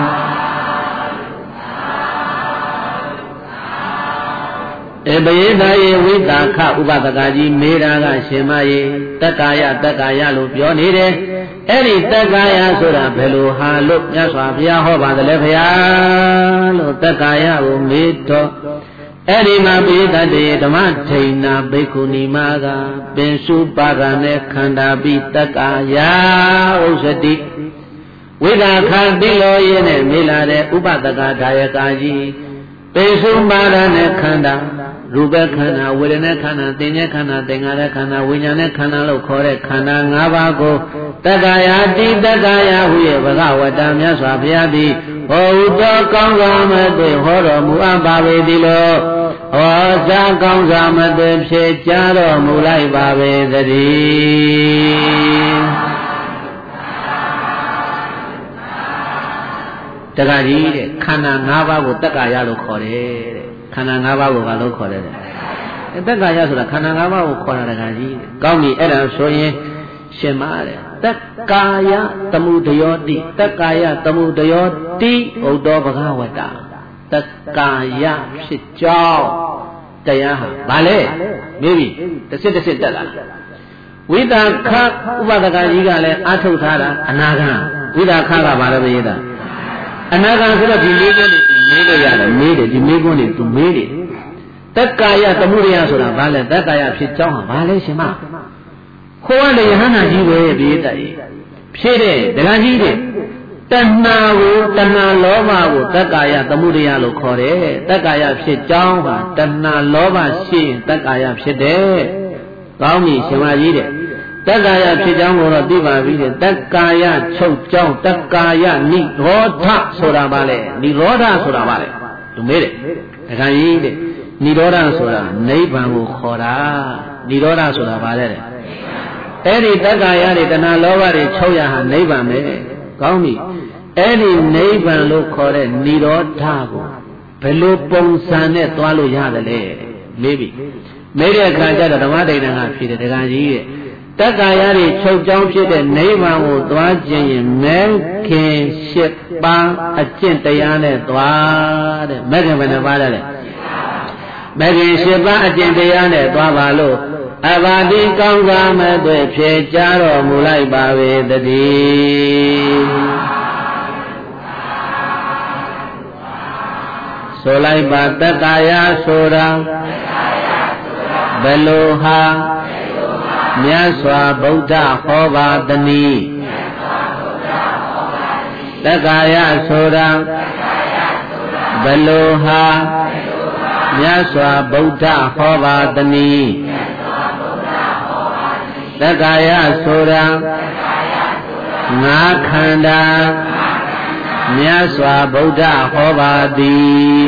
[SPEAKER 1] အဘယေသာယေဝိတာခဥပဒကကြီးမေးတာကရှင်မယေတက္ကာယတက္ကာယလို့ပြောနေတယ်အဲ့ဒီတက္ကာယဆိုတာဘယ်လိုဟာလို့မြတ်စွာဘုရားဟောပါသလဲဘုရားလို့တက္ကာယကိုမေးတော့အဲ့ဒီမှာပိသတေဓမ္မထိန်နာဘိက္ခုနီမကပင်စုပါကနဲ့ခန္ဓာပိတက္ကာယဥစ္စတိဝိဒါခတိလောရင်းနဲ့မေးလာတဲ့ဥပဒကဒါယကာကြီးပင်စုပါကနဲ့ခန္ဓာရူပခန္ဓာဝေဒနာခန္ဓာသင်္ညေခန္ဓာသင်္ခါရခန္ဓာဝိညာဉ်ခန္ဓာလို့ခေါ်တဲ့ခန္ဓာ၅ပါးကိုတက္ကာယတိတက္ကာယဟု၍ဘဂဝတ္တမြတ်စွာဘုရားသည်ဟောသောကောင်းစွာမသွေဟောတော်မူအပ်ပါပေသည်လို့ဟောစာကောင်းစွာမသွေဖြေကြားတော်မူလိုက်ပါပေသတည်းတက္ကကြီးတဲ့ခန္ဓာ၅ပါးကိုတက္ကာယလို့ခေါ်တယ်တဲ့ခန္ဓာ၅ပါးကိုဘာလို့ခေါ်တယ်လဲတက္ကာယဆိုတာခန္ဓာ၅ပါးကိုခေါ်တာတက္ကကြီးတဲ့ကောင်းပြီအဲ့ဒါဆိုရင်ရှင်မတဲ့တက္ကာယသမှုတယောတိတက္ကာယသမှုတယောတိဥဒ္ဒောဘဂဝတ္တတက္ကာယဖြစ်ကြောင်းတရားဟာဘာလဲမေးပြီတစ်စစ်တစ်စစ်တက်လာဝိသခဥပဒကကြီးကလည်းအာထုတ်ထားတာအနာဂံဝိသခကဘာလဲမရေးတာအနာဂံဆိုတော့ဒီလေးကုန်းတွေမေးလို့ရတယ်မေးတယ်ဒီမေးကုန်းတွေသူမေးတယ်တက္ကာယသမှုရိယဆိုတာဘာလဲတက္ကာယဖြစ်ကြောင်းဟာဘာလဲရှင်မခိုးရတဲ့ယဟန္တာကြီးပဲပြေးတယ်ဖြည့်တဲ့ဒကာကြီးတဲ့တဏှာကိုတဏှာလောဘကိုတက္ကာယသမှုရိယလို့ခေါ်တယ်တက္ကာယဖြစ်ကြောင်းဟာတဏှာလောဘရှိရင်တက္ကာယဖြစ်တယ်ကောင်းပြီရှင်မကြီးတဲ့တက္ကာယဖြစ်ကြောင်းကိုတော့သိပါပြီတဲ့တက္ကာယချုပ်ကြောင်းတက္ကာယနိရောဓဆိုတာဘာလဲနိရောဓဆိုတာဘာလဲသူမေးတယ်ဒကာကြီးတဲ့နိရောဓဆိုတာနိဗ္ဗာန်ကိုခေါ်တာနိရောဓဆိုတာဘာလဲတဲ့အဲ့ဒီတက္ကာယတွေတဏှာလောဘတွေချုပ်ရဟာနိဗ္ဗာန်ပဲကောင်းပြီအဲ့ဒီနိဗ္ဗာန်လို့ခေါ်တဲ့နိရောဓကိုဘယ်လိုပုံစံနဲ့သွားလို့ရတယ်လဲမေးပြီမေးတဲ့အခါကျတော့ဓမ္မဒိဋ္ဌံကဖြေတယ်ဒကာကြီးရဲ့တက္ကာယတွေချုပ်ကြောင်းဖြစ်တဲ့နိဗ္ဗာန်ကိုသွားခြင်းရင်မဲခင်၈ပါးအကျင့်တရားနဲ့သွားတဲ့မဲခင်ဘယ်နှပါးလဲမဲခင်၈ပါးအကျင့်တရားနဲ့သွားပါလို့အဘာတိကောင်းစွာမသွေဖြေကြားတော်မူလိုက်ပါပေတည်းဆိုလိုက်ပါတက္ကာယဆိုတာဘယ်လိုဟာမြတ်စွာဘုရားဟောပါသနည်းတက္ကာယဆိုတာဘယ်လိုဟာမြတ်စွာဘုရားဟောပါသနည်းတက္ကာယဆိုတာငါခန္ဓာမြတ်စွာဘုရားဟောပါသည်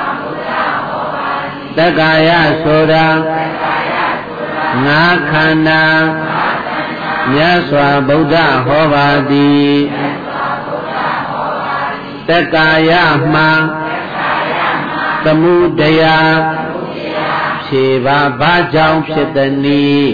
[SPEAKER 1] တက္ကာယဆိုတာငါခန္ဓာမြတ်စွာဘုရားဟောပါသည်တက္ကာယမှာသမှုတရားဖြေပါဘာကြောင့်ဖြစ်သနည်း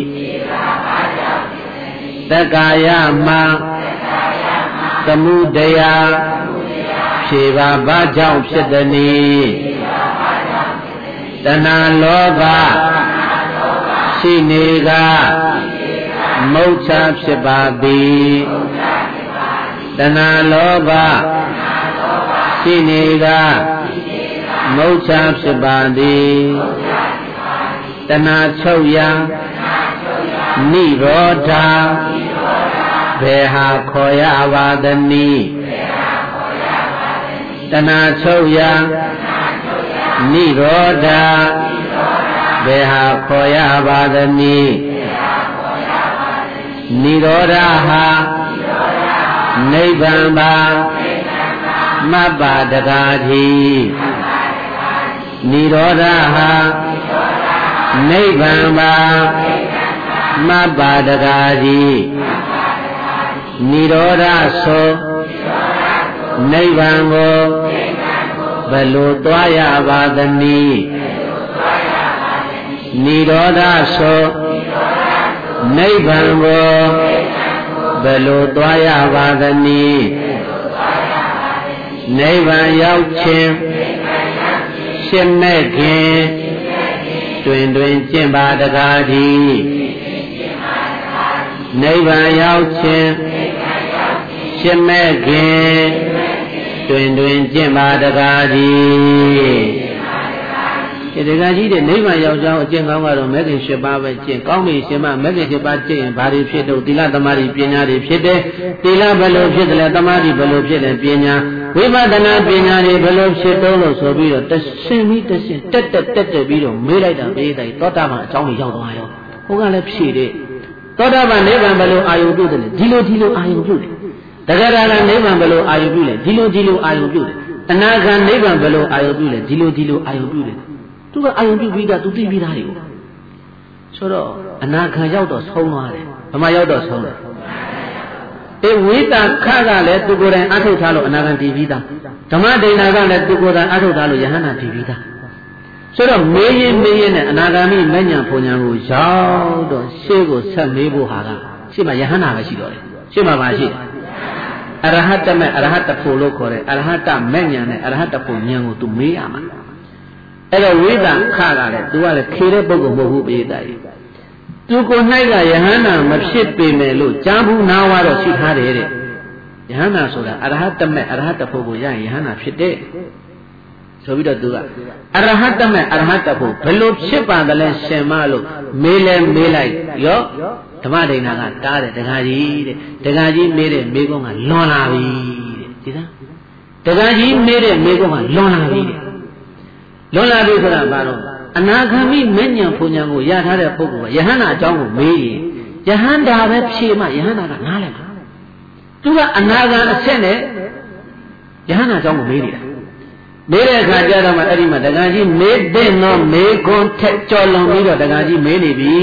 [SPEAKER 1] တက္ကာယမှာသမှုတရားဖြေပါဘာကြောင့်ဖြစ်သနည်းတဏှာလောဘရှိနေကမုတ်ချဖြစ်ပါသည်တဏှာလောဘရှိနေကမုတ်ချဖြစ်ပါသည်တဏှာချုပ်ရာနိရောဓဘယ်ဟာခေါ်ရပါသနည်းတဏှာချုပ်ရာနိရောဓဘယ်ဟာခေါ်ရပါသနည်းနိရောဓဟာနိဗ္ဗာန်ပါမပ္ပတကာတိနိရောဓဟာနိဗ္ဗာန်ပါမပ္ပတကာတိနိရောဓဆိုနိဗ္ဗာန်ကိုဘယ်လိုသွားရပါသနည်းနိရောဓဆိုနိဗ္ဗာန်ကိုဘယ်လိုသွားရပါသနည်းနိဗ္ဗာန်ရောက်ခြင်းရှင်မဲ့ခင်တွင်တွင်ကျင့်ပါတကားဒီနိဗ္ဗာန်ရောက်ခြင်းရှင်မဲ့ခင်တွင်တွင်ကျင့်ပါတကားဒီဒီတကားကြီးတဲ့နိဗ္ဗာန်ရောက်ကြောင်းအကျင့်ကောင်းကတော့မဲ့ခင်၈ပါးပဲကျင့်ကောင်းပြီရှင်မမဲ့ခင်၈ပါးကျင့်ရင်ဘာတွေဖြစ်တော့သီလသမာဓိပညာတွေဖြစ်တယ်သီလဘယ်လိုဖြစ်တယ်လဲသမာဓိဘယ်လိုဖြစ်တယ်ပညာဝိပဿနာပညာတွေဘယ်လိုဖြစ်တော့လို့ဆိုပြီးတော့တဆင်ပြီးတဆင်တက်တက်တက်တက်ပြီးတော့မေးလိုက်တာပြေးတိုင်းသောတာပန်အကြောင်းကိုရောက်သွားရောဟိုကလည်းဖြေတဲ့သောတာပန်နိဗ္ဗာန်ဘယ်လိုအာယုပြုတယ်လဲဒီလိုဒီလိုအာယုပြုတယ်တဂရကနိဗ္ဗာန်ဘယ်လိုအာယုပြုလဲဒီလိုဒီလိုအာယုပြုတယ်အနာဂတ်နိဗ္ဗာန်ဘယ်လိုအာယုပြုလဲဒီလိုဒီလိုအာယုပြုတယ်သူကအာယုပြုပြီးတာသူသိပြီးသားတွေကိုဆိုတော့အနာဂတ်ရောက်တော့ဆုံးသွားတယ်ဘယ်မှာရောက်တော့ဆုံးတယ်အေဝိတာခကလည်းသူကိုယ်တိုင်အထုတ်ထားလို့အနာဂတ်တည်ပြီးသားဓမ္မဒိဏကလည်းသူကိုယ်တိုင်အထုတ်ထားလို့ယဟန္တာတည်ပြီးသားဆိုတော့မေးရင်မေးရင်နဲ့အနာဂါမိမဉ္ဇဉ်ဘုံညာကိုရောက်တော့ရှေ့ကိုဆက်မေးဖို့ဟာကရှေ့မှာယဟန္တာပဲရှိတော့တယ်ရှေ့မှာပါရှိအရဟတမေအရဟတဖို့လို့ခေါ်တယ်အရဟတမဉ္ဇဉ်နဲ့အရဟတဖို့ဉာဏ်ကိုသူမေးရမှာအဲ့တော့ဝိတာခကလည်းသူကလည်းခေတဲ့ပုဂ္ဂိုလ်မဟုတ်ဘူးပြေးတယ်သူကိုယ်၌ကယဟန္တာမဖြစ်ပေမဲ့လို့ကြားဘူးနားဝါတော့ရှိထားတယ်တဲ့ယဟန္တာဆိုတာအရဟတမေအရဟတဖို့ကိုရရင်ယဟန္တာဖြစ်တဲ့ဆိုပြီးတော့သူကအရဟတမေအရဟတဖို့ဘယ်လိုဖြစ်ပါသလဲရှင်မလို့မေးလဲမေးလိုက်ရောဓမ္မဒိဏကတားတယ်တခါကြီးတဲ့တခါကြီးမေးတဲ့မေးခွန်းကလွန်လာပြီတဲ့ဒီသားတခါကြီးမေးတဲ့မေးခွန်းကလွန်လာပြီတဲ့လွန်လာပြီဆိုတာဘာလို့အနာဂမ်မိမဉ္ဇဉ်ဘုံညာကိုရထားတဲ့ပုဂ္ဂိုလ်ကယဟန္တာအကြောင်းကိုမေးရင်ယဟန္တာပဲဖြေမှယဟန္တာကနားလည်မှာသူကအနာဂမ်အဆက်နဲ့ယဟန္တာအကြောင်းကိုမေးနေတာမေးတဲ့အခါကျတော့မှအဲ့ဒီမှာတက္ကကြီးမေးတဲ့တော့မေးခွန်းထက်ကြော်လွန်ပြီးတော့တက္ကကြီးမေးနေပြီ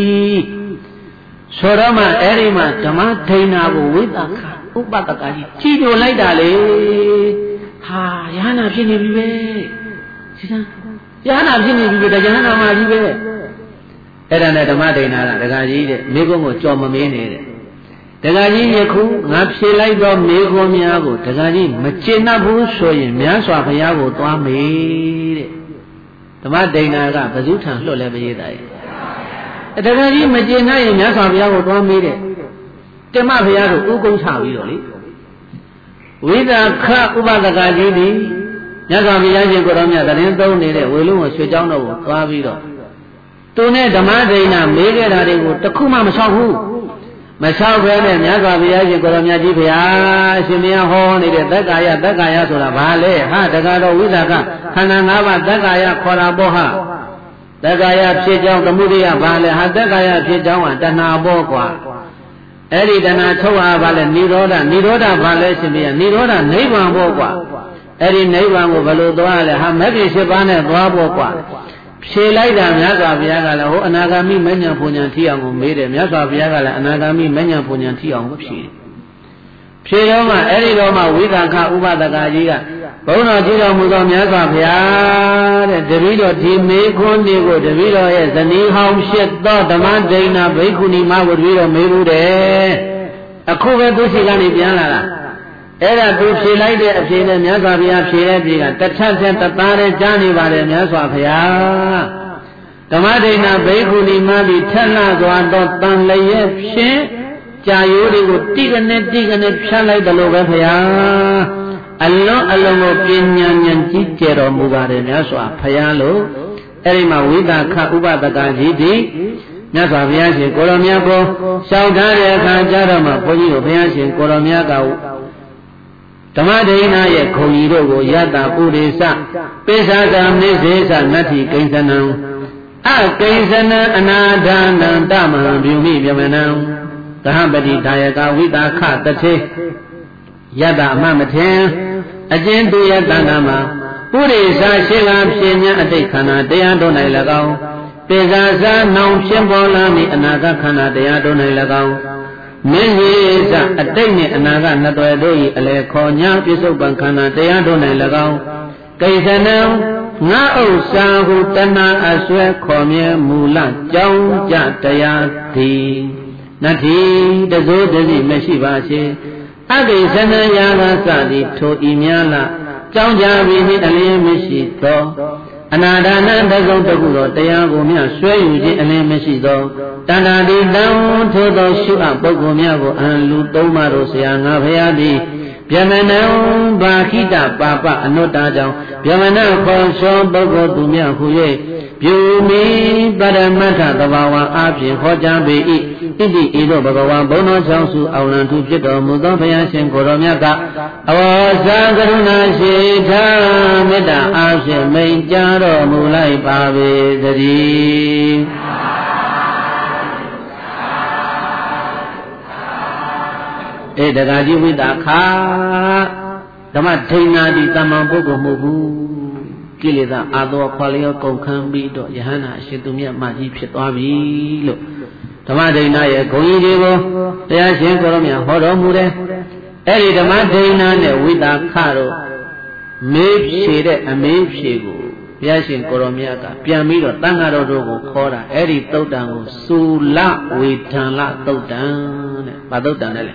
[SPEAKER 1] ဆိုတော့မှအဲ့ဒီမှာဓမ္မဒိဏကိုဝိသခဥပတကကြီးကြည်ညိုလိုက်တာလေဟာယဟန္တာဖြစ်နေပြီပဲဒီကယဟန္တာဖြစ်နေပြီပဲယဟန္တာမှာကြီးပဲအဲ့ဒါနဲ့ဓမ္မဒိဏကတက္ကကြီးတဲ့မေးခွန်းကိုကြော်မမေးနေတဲ့တက္ကကြီးယခုငါဖြေလိုက်တော့မေးခွန်းများကိုတက္ကကြီးမကျေနပ်ဘူးဆိုရင်မြတ်စွာဘုရားကိုသွားမေးတဲ့ဓမ္မဒိဏကဘဇုထံလွှတ်လဲမရေးတာရဲ့တက္ကကြီးမကျေနပ်ရင်မြတ်စွာဘုရားကိုသွားမေးတဲ့တမဘုရားတို့ဥကုံချပြီးတော့လေဝိသခဥပဒကကြီးဒီမြတ်စွာဘုရားရှင်ကိုရောမြတ်တရင်သုံးနေတဲ့ဝေလုံးကိုရွှေเจ้าတော်ကိုသွားပြီးတော့သူနဲ့ဓမ္မဒိဏမေးခဲ့တာတွေကိုတခုမှမလျှောက်ဘူးမလျှောက်ဘဲနဲ့မြတ်စွာဘုရားရှင်ကိုရောမြတ်ကြီးဘုရားအရှင်ဘုရားဟောနေတဲ့သက်ကာယသက်ကာယဆိုတာဘာလဲဟာတက္ကတော်ဝိသကခန္ဓာ၅ပါးသက်ကာယခေါ်တာပေါ့ဟာသက်ကာယဖြစ်ကြောင်းသမှုရိယဘာလဲဟာသက်ကာယဖြစ်ကြောင်းကတဏှာပေါ့ကွာအဲ့ဒီတဏှာထုတ်ဟာဘာလဲនិရောဓនិရောဓဘာလဲရှင်ဘုရားនិရောဓနိဗ္ဗာန်ပေါ့ကွာအဲ့ဒီနိဗ္ဗာန်ကိုဘယ်လိုသွားလဲဟာမဂ္ဂင်၈ပါးနဲ့သွားပေါ့ကွာဖြေလိုက်တာမြတ်စွာဘုရားကလည်းဟိုအနာဂါမိမဉ္ဇဉ်ဘုံညာထိအောင်ကိုမေးတယ်မြတ်စွာဘုရားကလည်းအနာဂါမိမဉ္ဇဉ်ဘုံညာထိအောင်ကိုဖြေတယ်ဖြေတော့မှအဲ့ဒီတော့မှဝိသခဥပဒကကြီးကဘုန်းတော်ကြီးတော်မူသောမြတ်စွာဘုရားတဲ့တပည့်တော်ဒီမေခွန်းဒီကိုတပည့်တော်ရဲ့ဇနီးဟောင်းဖြစ်သောဓမ္မဒိဏဘိက္ခုနီမကိုတပည့်တော်မေးဘူးတယ်အခုပဲသူရှိကနေပြန်လာတာအဲ့ဒါသူဖြေလိုက်တဲ့အဖြေနဲ့မြတ်စွာဘုရားဖြေတဲ့ပြေကတထက်ဆက်တသားနဲ့ကြားနေပါတယ်မြတ်စွာဘုရားဓမ္မဒိဏဘိက္ခုနီမသည်ထက်လှစွာသောတန်လျက်ဖြင့်ကြာရိုးတွေကိုတိကနေတိကနေဖြတ်လိုက်တယ်လို့ပဲဘုရားအလွန်အလွန်ကိုပညာဉာဏ်ကြီးကျယ်တော်မူပါတယ်မြတ်စွာဘုရားလို့အဲ့ဒီမှာဝိသခဥပဒကကြီးသည်မြတ်စွာဘုရားရှင်ကိုရောမြတ်ကိုရှောက်ထားတဲ့အခါကျတော့မှဘုန်းကြီးတို့ဘုရားရှင်ကိုရောမြတ်ကဓမ္မဒိဏရဲ့ခုံကြီးတို့ကိုယတ္တပုရိသပိစ္ဆာကမိစေသနတ္ထိကိဉ္စနံအကိဉ္စနံအနာဒါနံတမဟံပြုမိပြမနံသဟပတိဒါယကဝိတာခတထေယတ္တအမမထင်အကျဉ်သူယတ္တနာမှာပုရိသရှိကဖြစ်ညာအတိတ်ခန္ဓာတရားတို့၌၎င်းပိစ္ဆာသာနောင်ဖြစ်ပေါ်လာမည့်အနာဂတ်ခန္ဓာတရားတို့၌၎င်းမင်းကြီးစအတိတ်နှင့်အနာဂတ်နှစ်သွယ်တို့၏အလေခေါ်ညာပြစ္ဆုတ်ပံခန္ဓာတရားတို့၌၎င်းကိစ္စနံငါဥစ္စာဟုတဏှာအစွဲခေါ်မြဲမူလကြောင်းကြတရားသည်နတ္ထိတစိုးတည်းမရှိပါစေအကိစ္စနံယာကစသည်ထိုဤများလားကြောင်းကြပြီးနှင့်အလင်းမရှိသောအနာဒါနတကုတ်တကုသောတရားကိုမြဆွဲယူခြင်းအလင်းမရှိသောတဏ္ဍာတိတံထိုသောရှုအပ်ပုဂ္ဂိုလ်များကိုအံလူသုံးပါးတို့ဆရာငါဖရာသည်ဗျမနံဘာခိတပါပအနုတ္တကြောင့်ဗျမနခေါ်သောပုဂ္ဂိုလ်သူများဟု၍ပြုမိပရမတ္ထသဘာဝအပြင်ဟောကြားပေ၏ဣတိဤသို့ဘဂဝါဘုံတော်ချောင်းစုအောင်လံသူဖြစ်တော်မူသောဘုရားရှင်ကိုရောမြတ်ကအဝေါစာကရုဏာရှိထားမေတ္တာအားဖြင့်မိန့်ကြားတော်မူလိုက်ပါပေသတည်းဧတဂါကြီးဝိတာခာဓမ္မဒိဏာတိတမန်ပုဂ္ဂိုလ်မဟုတ်ဘူးကိလေသာအာသောခွာလျောကုန်ခန်းပြီးတော့ယဟန္တာအရှင်သူမြတ်မကြီးဖြစ်သွားပြီလို့ဓမ္မဒိဏရဲ့ဂုဏ်ကြီးတွေကိုတရားရှင်ကိုရောမြတ်ဟောတော်မူတယ်အဲ့ဒီဓမ္မဒိဏနဲ့ဝိတာခတို့မေးဖြေတဲ့အမေးဖြေကိုဘုရားရှင်ကိုရောမြတ်ကပြန်ပြီးတော့တန်ဃာတော်တို့ကိုခေါ်တာအဲ့ဒီသုတ်တံကိုစူလဝေဒံလသုတ်တံတဲ့ဘာသုတ်တံလဲ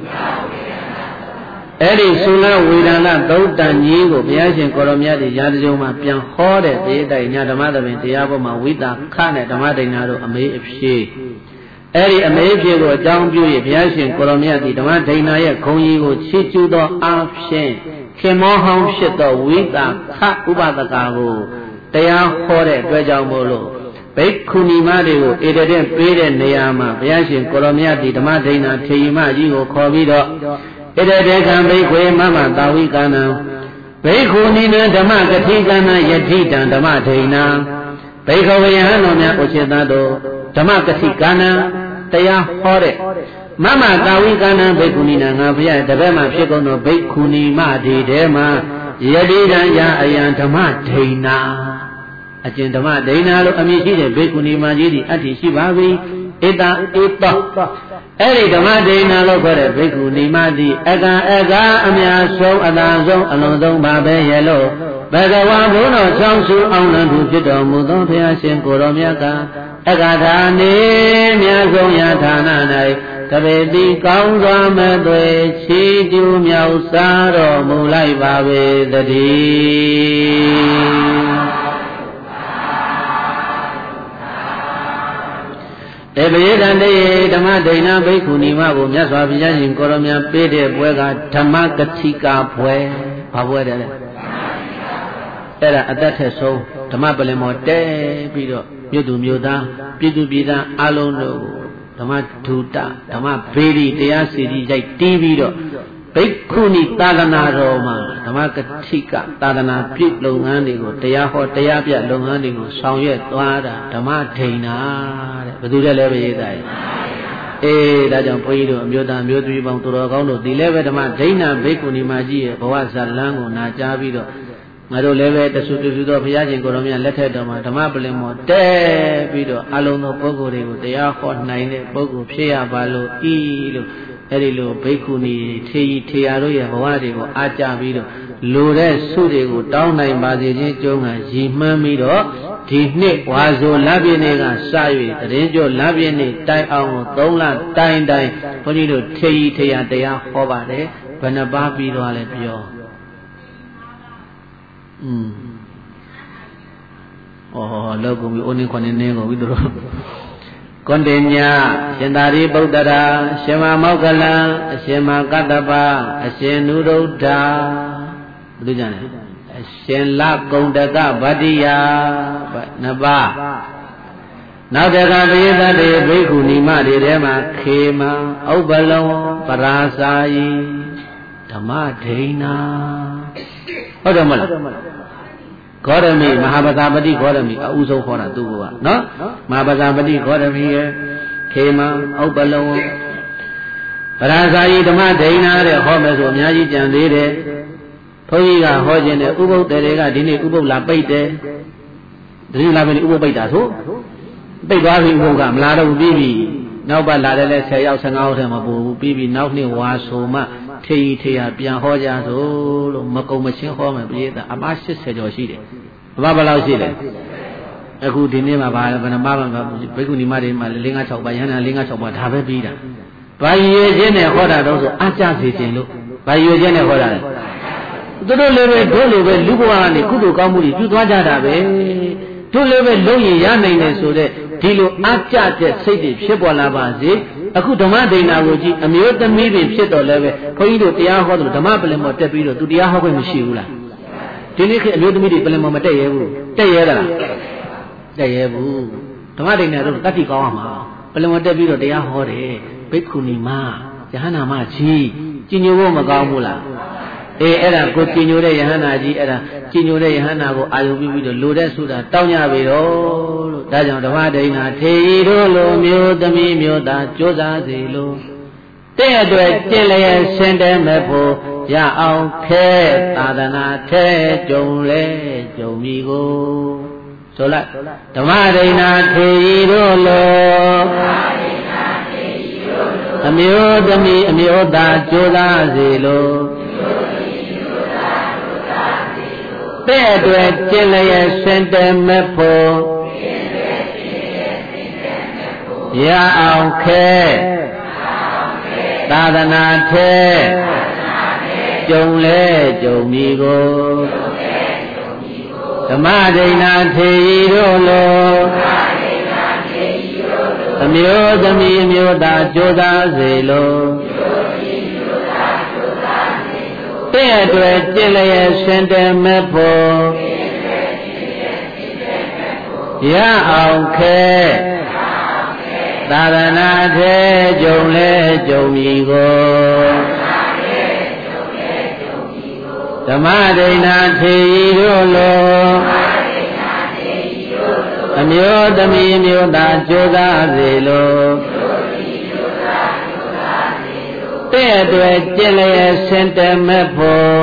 [SPEAKER 1] အဲ့ဒီသုလဝေဒနာသုတ်တန်ကြီးကိုဘုရားရှင်ကိုရောမြတ်ဒီရာဇုံမှာပြန်ဟောတဲ့တေတိုင်ညာဓမ္မသဘင်တရားပေါ်မှာဝိတာခနဲ့ဓမ္မဒိဏတို့အမေးအဖြေအဲ့ဒီအမေးအဖြေကိုအကြောင်းပြု၍ဘုရားရှင်ကိုရောမြတ်ဒီဓမ္မဒိဏရဲ့ဂုဏ်ကြီးကိုချီးကျူးသောအားဖြင့်ခင်မောဟောင်းဖြစ်သောဝိတာခဥပဒကာကိုတရားဟောတဲ့အတွက်ကြောင့်မို့လို့ဘိက္ခုနီမတွေကိုဧတတဲ့ပေးတဲ့နေရာမှာဘုရားရှင်ကိုရောမြတ်ဒီဓမ္မဒိဏထေရီမကြီးကိုခေါ်ပြီးတော့ဧတတေကံဘိက္ခွေမမတာဝိကနံဘိက္ခုနီနဓမ္မကတိကနယတိတံဓမ္မဒိဏဘိက္ခဝေယဟံတော်များဥစ္စေတတို့ဓမ္မကတိကနံတရားဟောတဲ့မမတာဝိကနံဘိက္ခုနီနငါဘုရားတပည့်မှာဖြစ်ကုန်သောဘိက္ခုနီမဒီတဲမှာယတိတံယအယံဓမ္မဒိဏအကျင့်ဓမ္မဒိဏလို့အမည်ရှိတဲ့ဘိက္ခုနီမကြီးဒီအတ္တိရှိပါပြီဧတဧတောအဲ့ဒီဓမ္မဒိဏလို့ခေါ်တဲ့ဘိက္ခုနီမတိအကံအကအများဆုံးအသာဆုံးအလုံးစုံပါပဲရဲ့လို့ဘဂဝါဘုန်းတော်ဆောင်းစုအောင်လံသူဖြစ်တော်မူသောဘုရားရှင်ကိုရောမြတ်ကအကထာနေမြတ်ဆုံးယဌာန၌ကပေတိကောင်းစွာမဲ့သွေချီးကျူးမြောက်စားတော်မူလိုက်ပါပေသတည်းေပယေတံတေဓမ္မဒိဏဘိက္ခုနီမကိုမြတ်စွာဘုရားရှင်ကိုရောမြတ်ပေးတဲ့ပွဲကဓမ္မကတိကာပွဲဘာပွဲတဲ့လဲအဲ့ဒါအသက်ထက်ဆုံးဓမ္မပလင်မောတဲပြီးတော့မြို့သူမြို့သားပြည်သူပြည်သားအလုံးတို့ဓမ္မဒုတဓမ္မဘေဒီတရားစီကြီးရိုက်တီးပြီးတော့ဘိက္ခုနီသာသနာတော်မှာဓမ္မကတိကသာသနာပြုလုပ်ငန်းတွေကိုတရားဟောတရားပြလုပ်ငန်းတွေကိုဆောင်ရွက်သွားတာဓမ္မဒိဏတဲ့ဘယ်သူလဲလဲပဲရေးသားရဲ့အေးဒါကြောင့်ဘုန်းကြီးတို့အမျိုးသားမျိုးသမီးပေါင်းသူတော်ကောင်းတို့ဒီလည်းပဲဓမ္မဒိဏဘိက္ခုနီမကြီးရဲ့ဘဝဇာလန်းကိုနာကြားပြီးတော့ငါတို့လည်းပဲတဆူတဆူသောဘုရားရှင်ကိုရောမြတ်လက်ထက်တော်မှာဓမ္မပလင်မောတဲပြီးတော့အလုံးစုံပုဂ္ဂိုလ်တွေကိုတရားဟောနိုင်တဲ့ပုဂ္ဂိုလ်ဖြစ်ရပါလို့ဤလို့အဲ့ဒီလိုဘိက္ခုနီထေရီထေရတို့ရဲ့ဘဝတွေကိုအားကြပြီးတော့လိုတဲ့ဆုတွေကိုတောင်းနိုင်ပါစေခြင်းကြုံကရည်မှန်းပြီးတော့ဒီနှစ်ဝါဆိုလပြည့်နေ့ကစ၍တရင်ကျော်လပြည့်နေ့တိုင်အောင်ကိုသုံးလတိုင်တိုင်ဘုန်းကြီးတို့ထေရီထေရတရားဟောပါတယ်ဘယ်နှပါးပြီးတော့လဲပြောอืมဩလောက်ကုန်ပြီအိုးနေခွန်းနေကုန်ပြီတို့ကွန်တင်ညာရှင်သာရိပုတ္တရာရှင်မမောက္ကလံအရှင်မကတ္တပအရှင်နုရုဒ္ဓဘယ်သူကြလဲအရှင်လကုံတကဗတ္တိယနှစ်ပါးနောက်တကပိယသတေဘိက္ခုနီမတွေထဲမှာခေမဥပ္ပလုံပရာစာယီဓမ္မဒိဏဟုတ်တယ်မလားဂေါရမိမဟာပဇာပတိဂေါရမိအဥဆုံးခေါ်တာသူကနော်မဟာပဇာပတိဂေါရမိရဲ့ခေမဥပ္ပလုံပရာဇာယီဓမ္မဒိဏတဲ့ဟောမယ်ဆိုအများကြီးကြံသေးတယ်ဘုန်းကြီးကဟောခြင်းနဲ့ဥပုပ်တယ်တွေကဒီနေ့ဥပုပ်လာပိတ်တယ်ဒီနေ့လာမယ်ဥပုပ်ပိတ်တာဆိုပိတ်သွားပြီဥပုပ်ကမလာတော့ဘူးပြီးပြီနောက်ပတ်လာတယ်လဲဆယ်ယောက်ဆယ်ငါးယောက်ထဲမှာပို့ဘူးပြီးပြီနောက်နှစ်ဝါဆိုမှထေရီထေရပြန်ဟောကြဆိုလို့မကုံမချင်းဟောမယ်ပြေးတာအမ၈၀ကျော်ရှိတယ်အမဘယ်လောက်ရှိလဲအခုဒီနေ့မှာဗာဘယ်နှမဘိက္ခုနီမတွေမှာ၄၅၆ပါးယန္တာ၄၅၆ပါးဒါပဲပြီးတာဘာရည်ချင်းနဲ့ဟောတာတော့ဆိုအကြစေခြင်းလို့ဘာရည်ချင်းနဲ့ဟောတာလဲသူတို့လည်းပဲတို့လိုပဲလူဘဝကနေကုသိုလ်ကောင်းမှုတွေပြုသွားကြတာပဲတို့လည်းပဲလုံးရင်ရနိုင်တယ်ဆိုတဲ့ဒီလိုအကြတဲ့စိတ်တွေဖြစ်ပေါ်လာပါစေအခုဓမ္မဒိဏကိုကြည့်အမျိုးသမီးတွေဖြစ်တော့လည်းပဲခွန်ကြီးတို့တရားဟောတယ်ဓမ္မပလင်မောတက်ပြီးတော့သူတရားဟောခွင့်မရှိဘူးလားဒီနေ့ခေတ်အမျိုးသမီးတွေပလင်မောမတက်ရဲဘူးတက်ရဲလားတက်ရဲဘူးဓမ္မဒိဏတို့တတိကောင်းအောင်မှာပ
[SPEAKER 2] လုံးဝတက်ပြီးတော့တရားဟောတယ်ဘိက္ခုနီမယဟနာမကြီးကြည်ညိုဖို့မကောင်းဘူးလားအေးအဲ့ဒါကိုကြည်ညိုတဲ့ယဟနာကြီးအဲ့ဒါကြည်ညိုတဲ့ယဟနာကိုအာယုပြုပြီးတော့လိုတဲ့ဆိုတာတောင်းကြပြီတော့လို့ဒါကြောင့်ဓမ္မဒိဋ္ဌာထေရီတို့လိုမျိုးသမီးမျိုးသားကြိုးစားစေလို့တဲ့အတွက်ကျင့်လျက်ရှင်းတယ်မဲ့ဖို့ရအောင်ခဲသာသနာထဲကြုံလဲကြုံပြီကိုဆိုလိုက်ဓမ္မဒိဋ္ဌာထေရီတို့လိုအမျိုးသမီးအမျိုးသားကြိုးစားစေလို့တဲ့အတွက်ကျင့်လျက်ရှင်းတယ်မဲ့ဖို့ရအောင်ခဲသာသနာထဲကြုံလဲကြုံပြီကိုဓမ္မဒိဋ္ဌာထေရီတို့လိုအမျိုးသမီးအမျိုးသားကြိုးစားစေလို့တဲ့အတွက်ကျင့်လျက်ရှင်တယ်မဲ့ဖို့ရအောင်ခဲသာသနာထဲကြုံလဲကြုံပြီကိုဓမ္မဒိဋ္ဌာထေရီတို့လိုအမျိုးသမီးအမျိုးသားကြိုးစားစေလို့တဲ့အတွက်ကျင့်လျက်ရှင်တယ်မဲ့ဖို့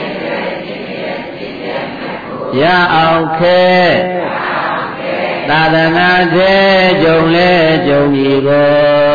[SPEAKER 2] ရအောင်ခဲသာသနာထဲကြုံလဲကြုံပြီကို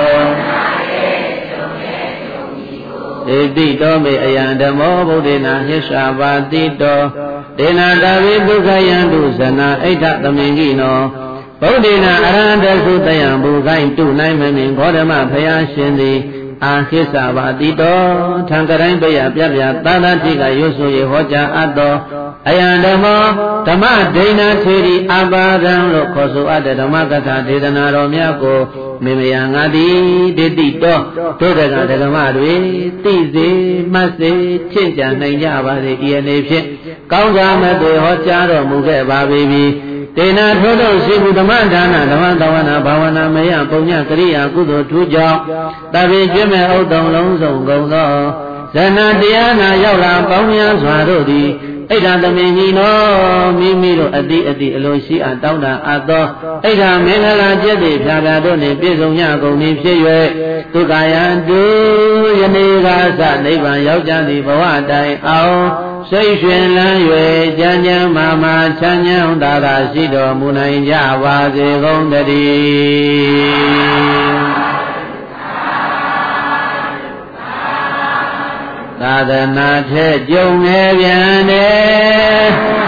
[SPEAKER 2] ဣတိတောမေအယံဓမ္မောဗုဒ္ဓေနာဟိရှာပါတိတောဒေနာတဝိဒုက္ခယံတုဇနာအိဋ္ဌသမင်ကိနောဗုဒ္ဓေနာအရဟံတသုတယံဘူခိုင်းတုနိုင်မမြင်ဂေါတမဖယားရှင်သည်အာဟိစာပါတိတောထံကတိုင်းပယပြပြသာသတိကရွဆိုရဟောကြားအပ်သောအယံဓမ္မောဓမ္မဒိဋ္ဌာထေရီအပါဒံလို့ခေါ်ဆိုအပ်တဲ့ဓမ္မကထာဒေသနာတော်များကိုမေမယငါသည်တိတိတောဒုဒကဓမ္မတွေသိစေမှတ်စေချင့်ကြံနိုင်ကြပါစေဤအနေဖြင့်ကောင်းစွာမဲ့တွေဟောကြားတော်မူခဲ့ပါပြီတေနာထို့သောရှိဘူးဓမ္မဒါနဓမ္မသဝနာဘာဝနာမယပုံညကရိယာကုသိုလ်ထူးကြောင့်တပိကျွမဲ့ဥဒ္ဒံလုံးစုံကုန်သောဇဏတရားနာရောက်လာပေါင်းများစွာတို့သည်ဣဒ္ဓသမင်ကြီးနောမိမိတို့အတိအတိအလိုရှိအပ်တောင်းတအပ်သောဣဒ္ဓမင်္ဂလာကျက်သည်ဖြာဖြာတို့နှင့်ပြည့်စုံကြကုန်သည်ဖြစ်၍ဒုက္ခယံတုယနေ့ကစနိဗ္ဗာန်ရောက်ကြသည့်ဘဝတိုင်အောင်စိတ်ရှင်လန်း၍ကြမ်းကြမ်းမာမာချမ်းချမ်းသာသာရှိတော်မူနိုင်ကြပါစေကုန်သတည်းသာသနာထဲကြုံနေပြန်တယ်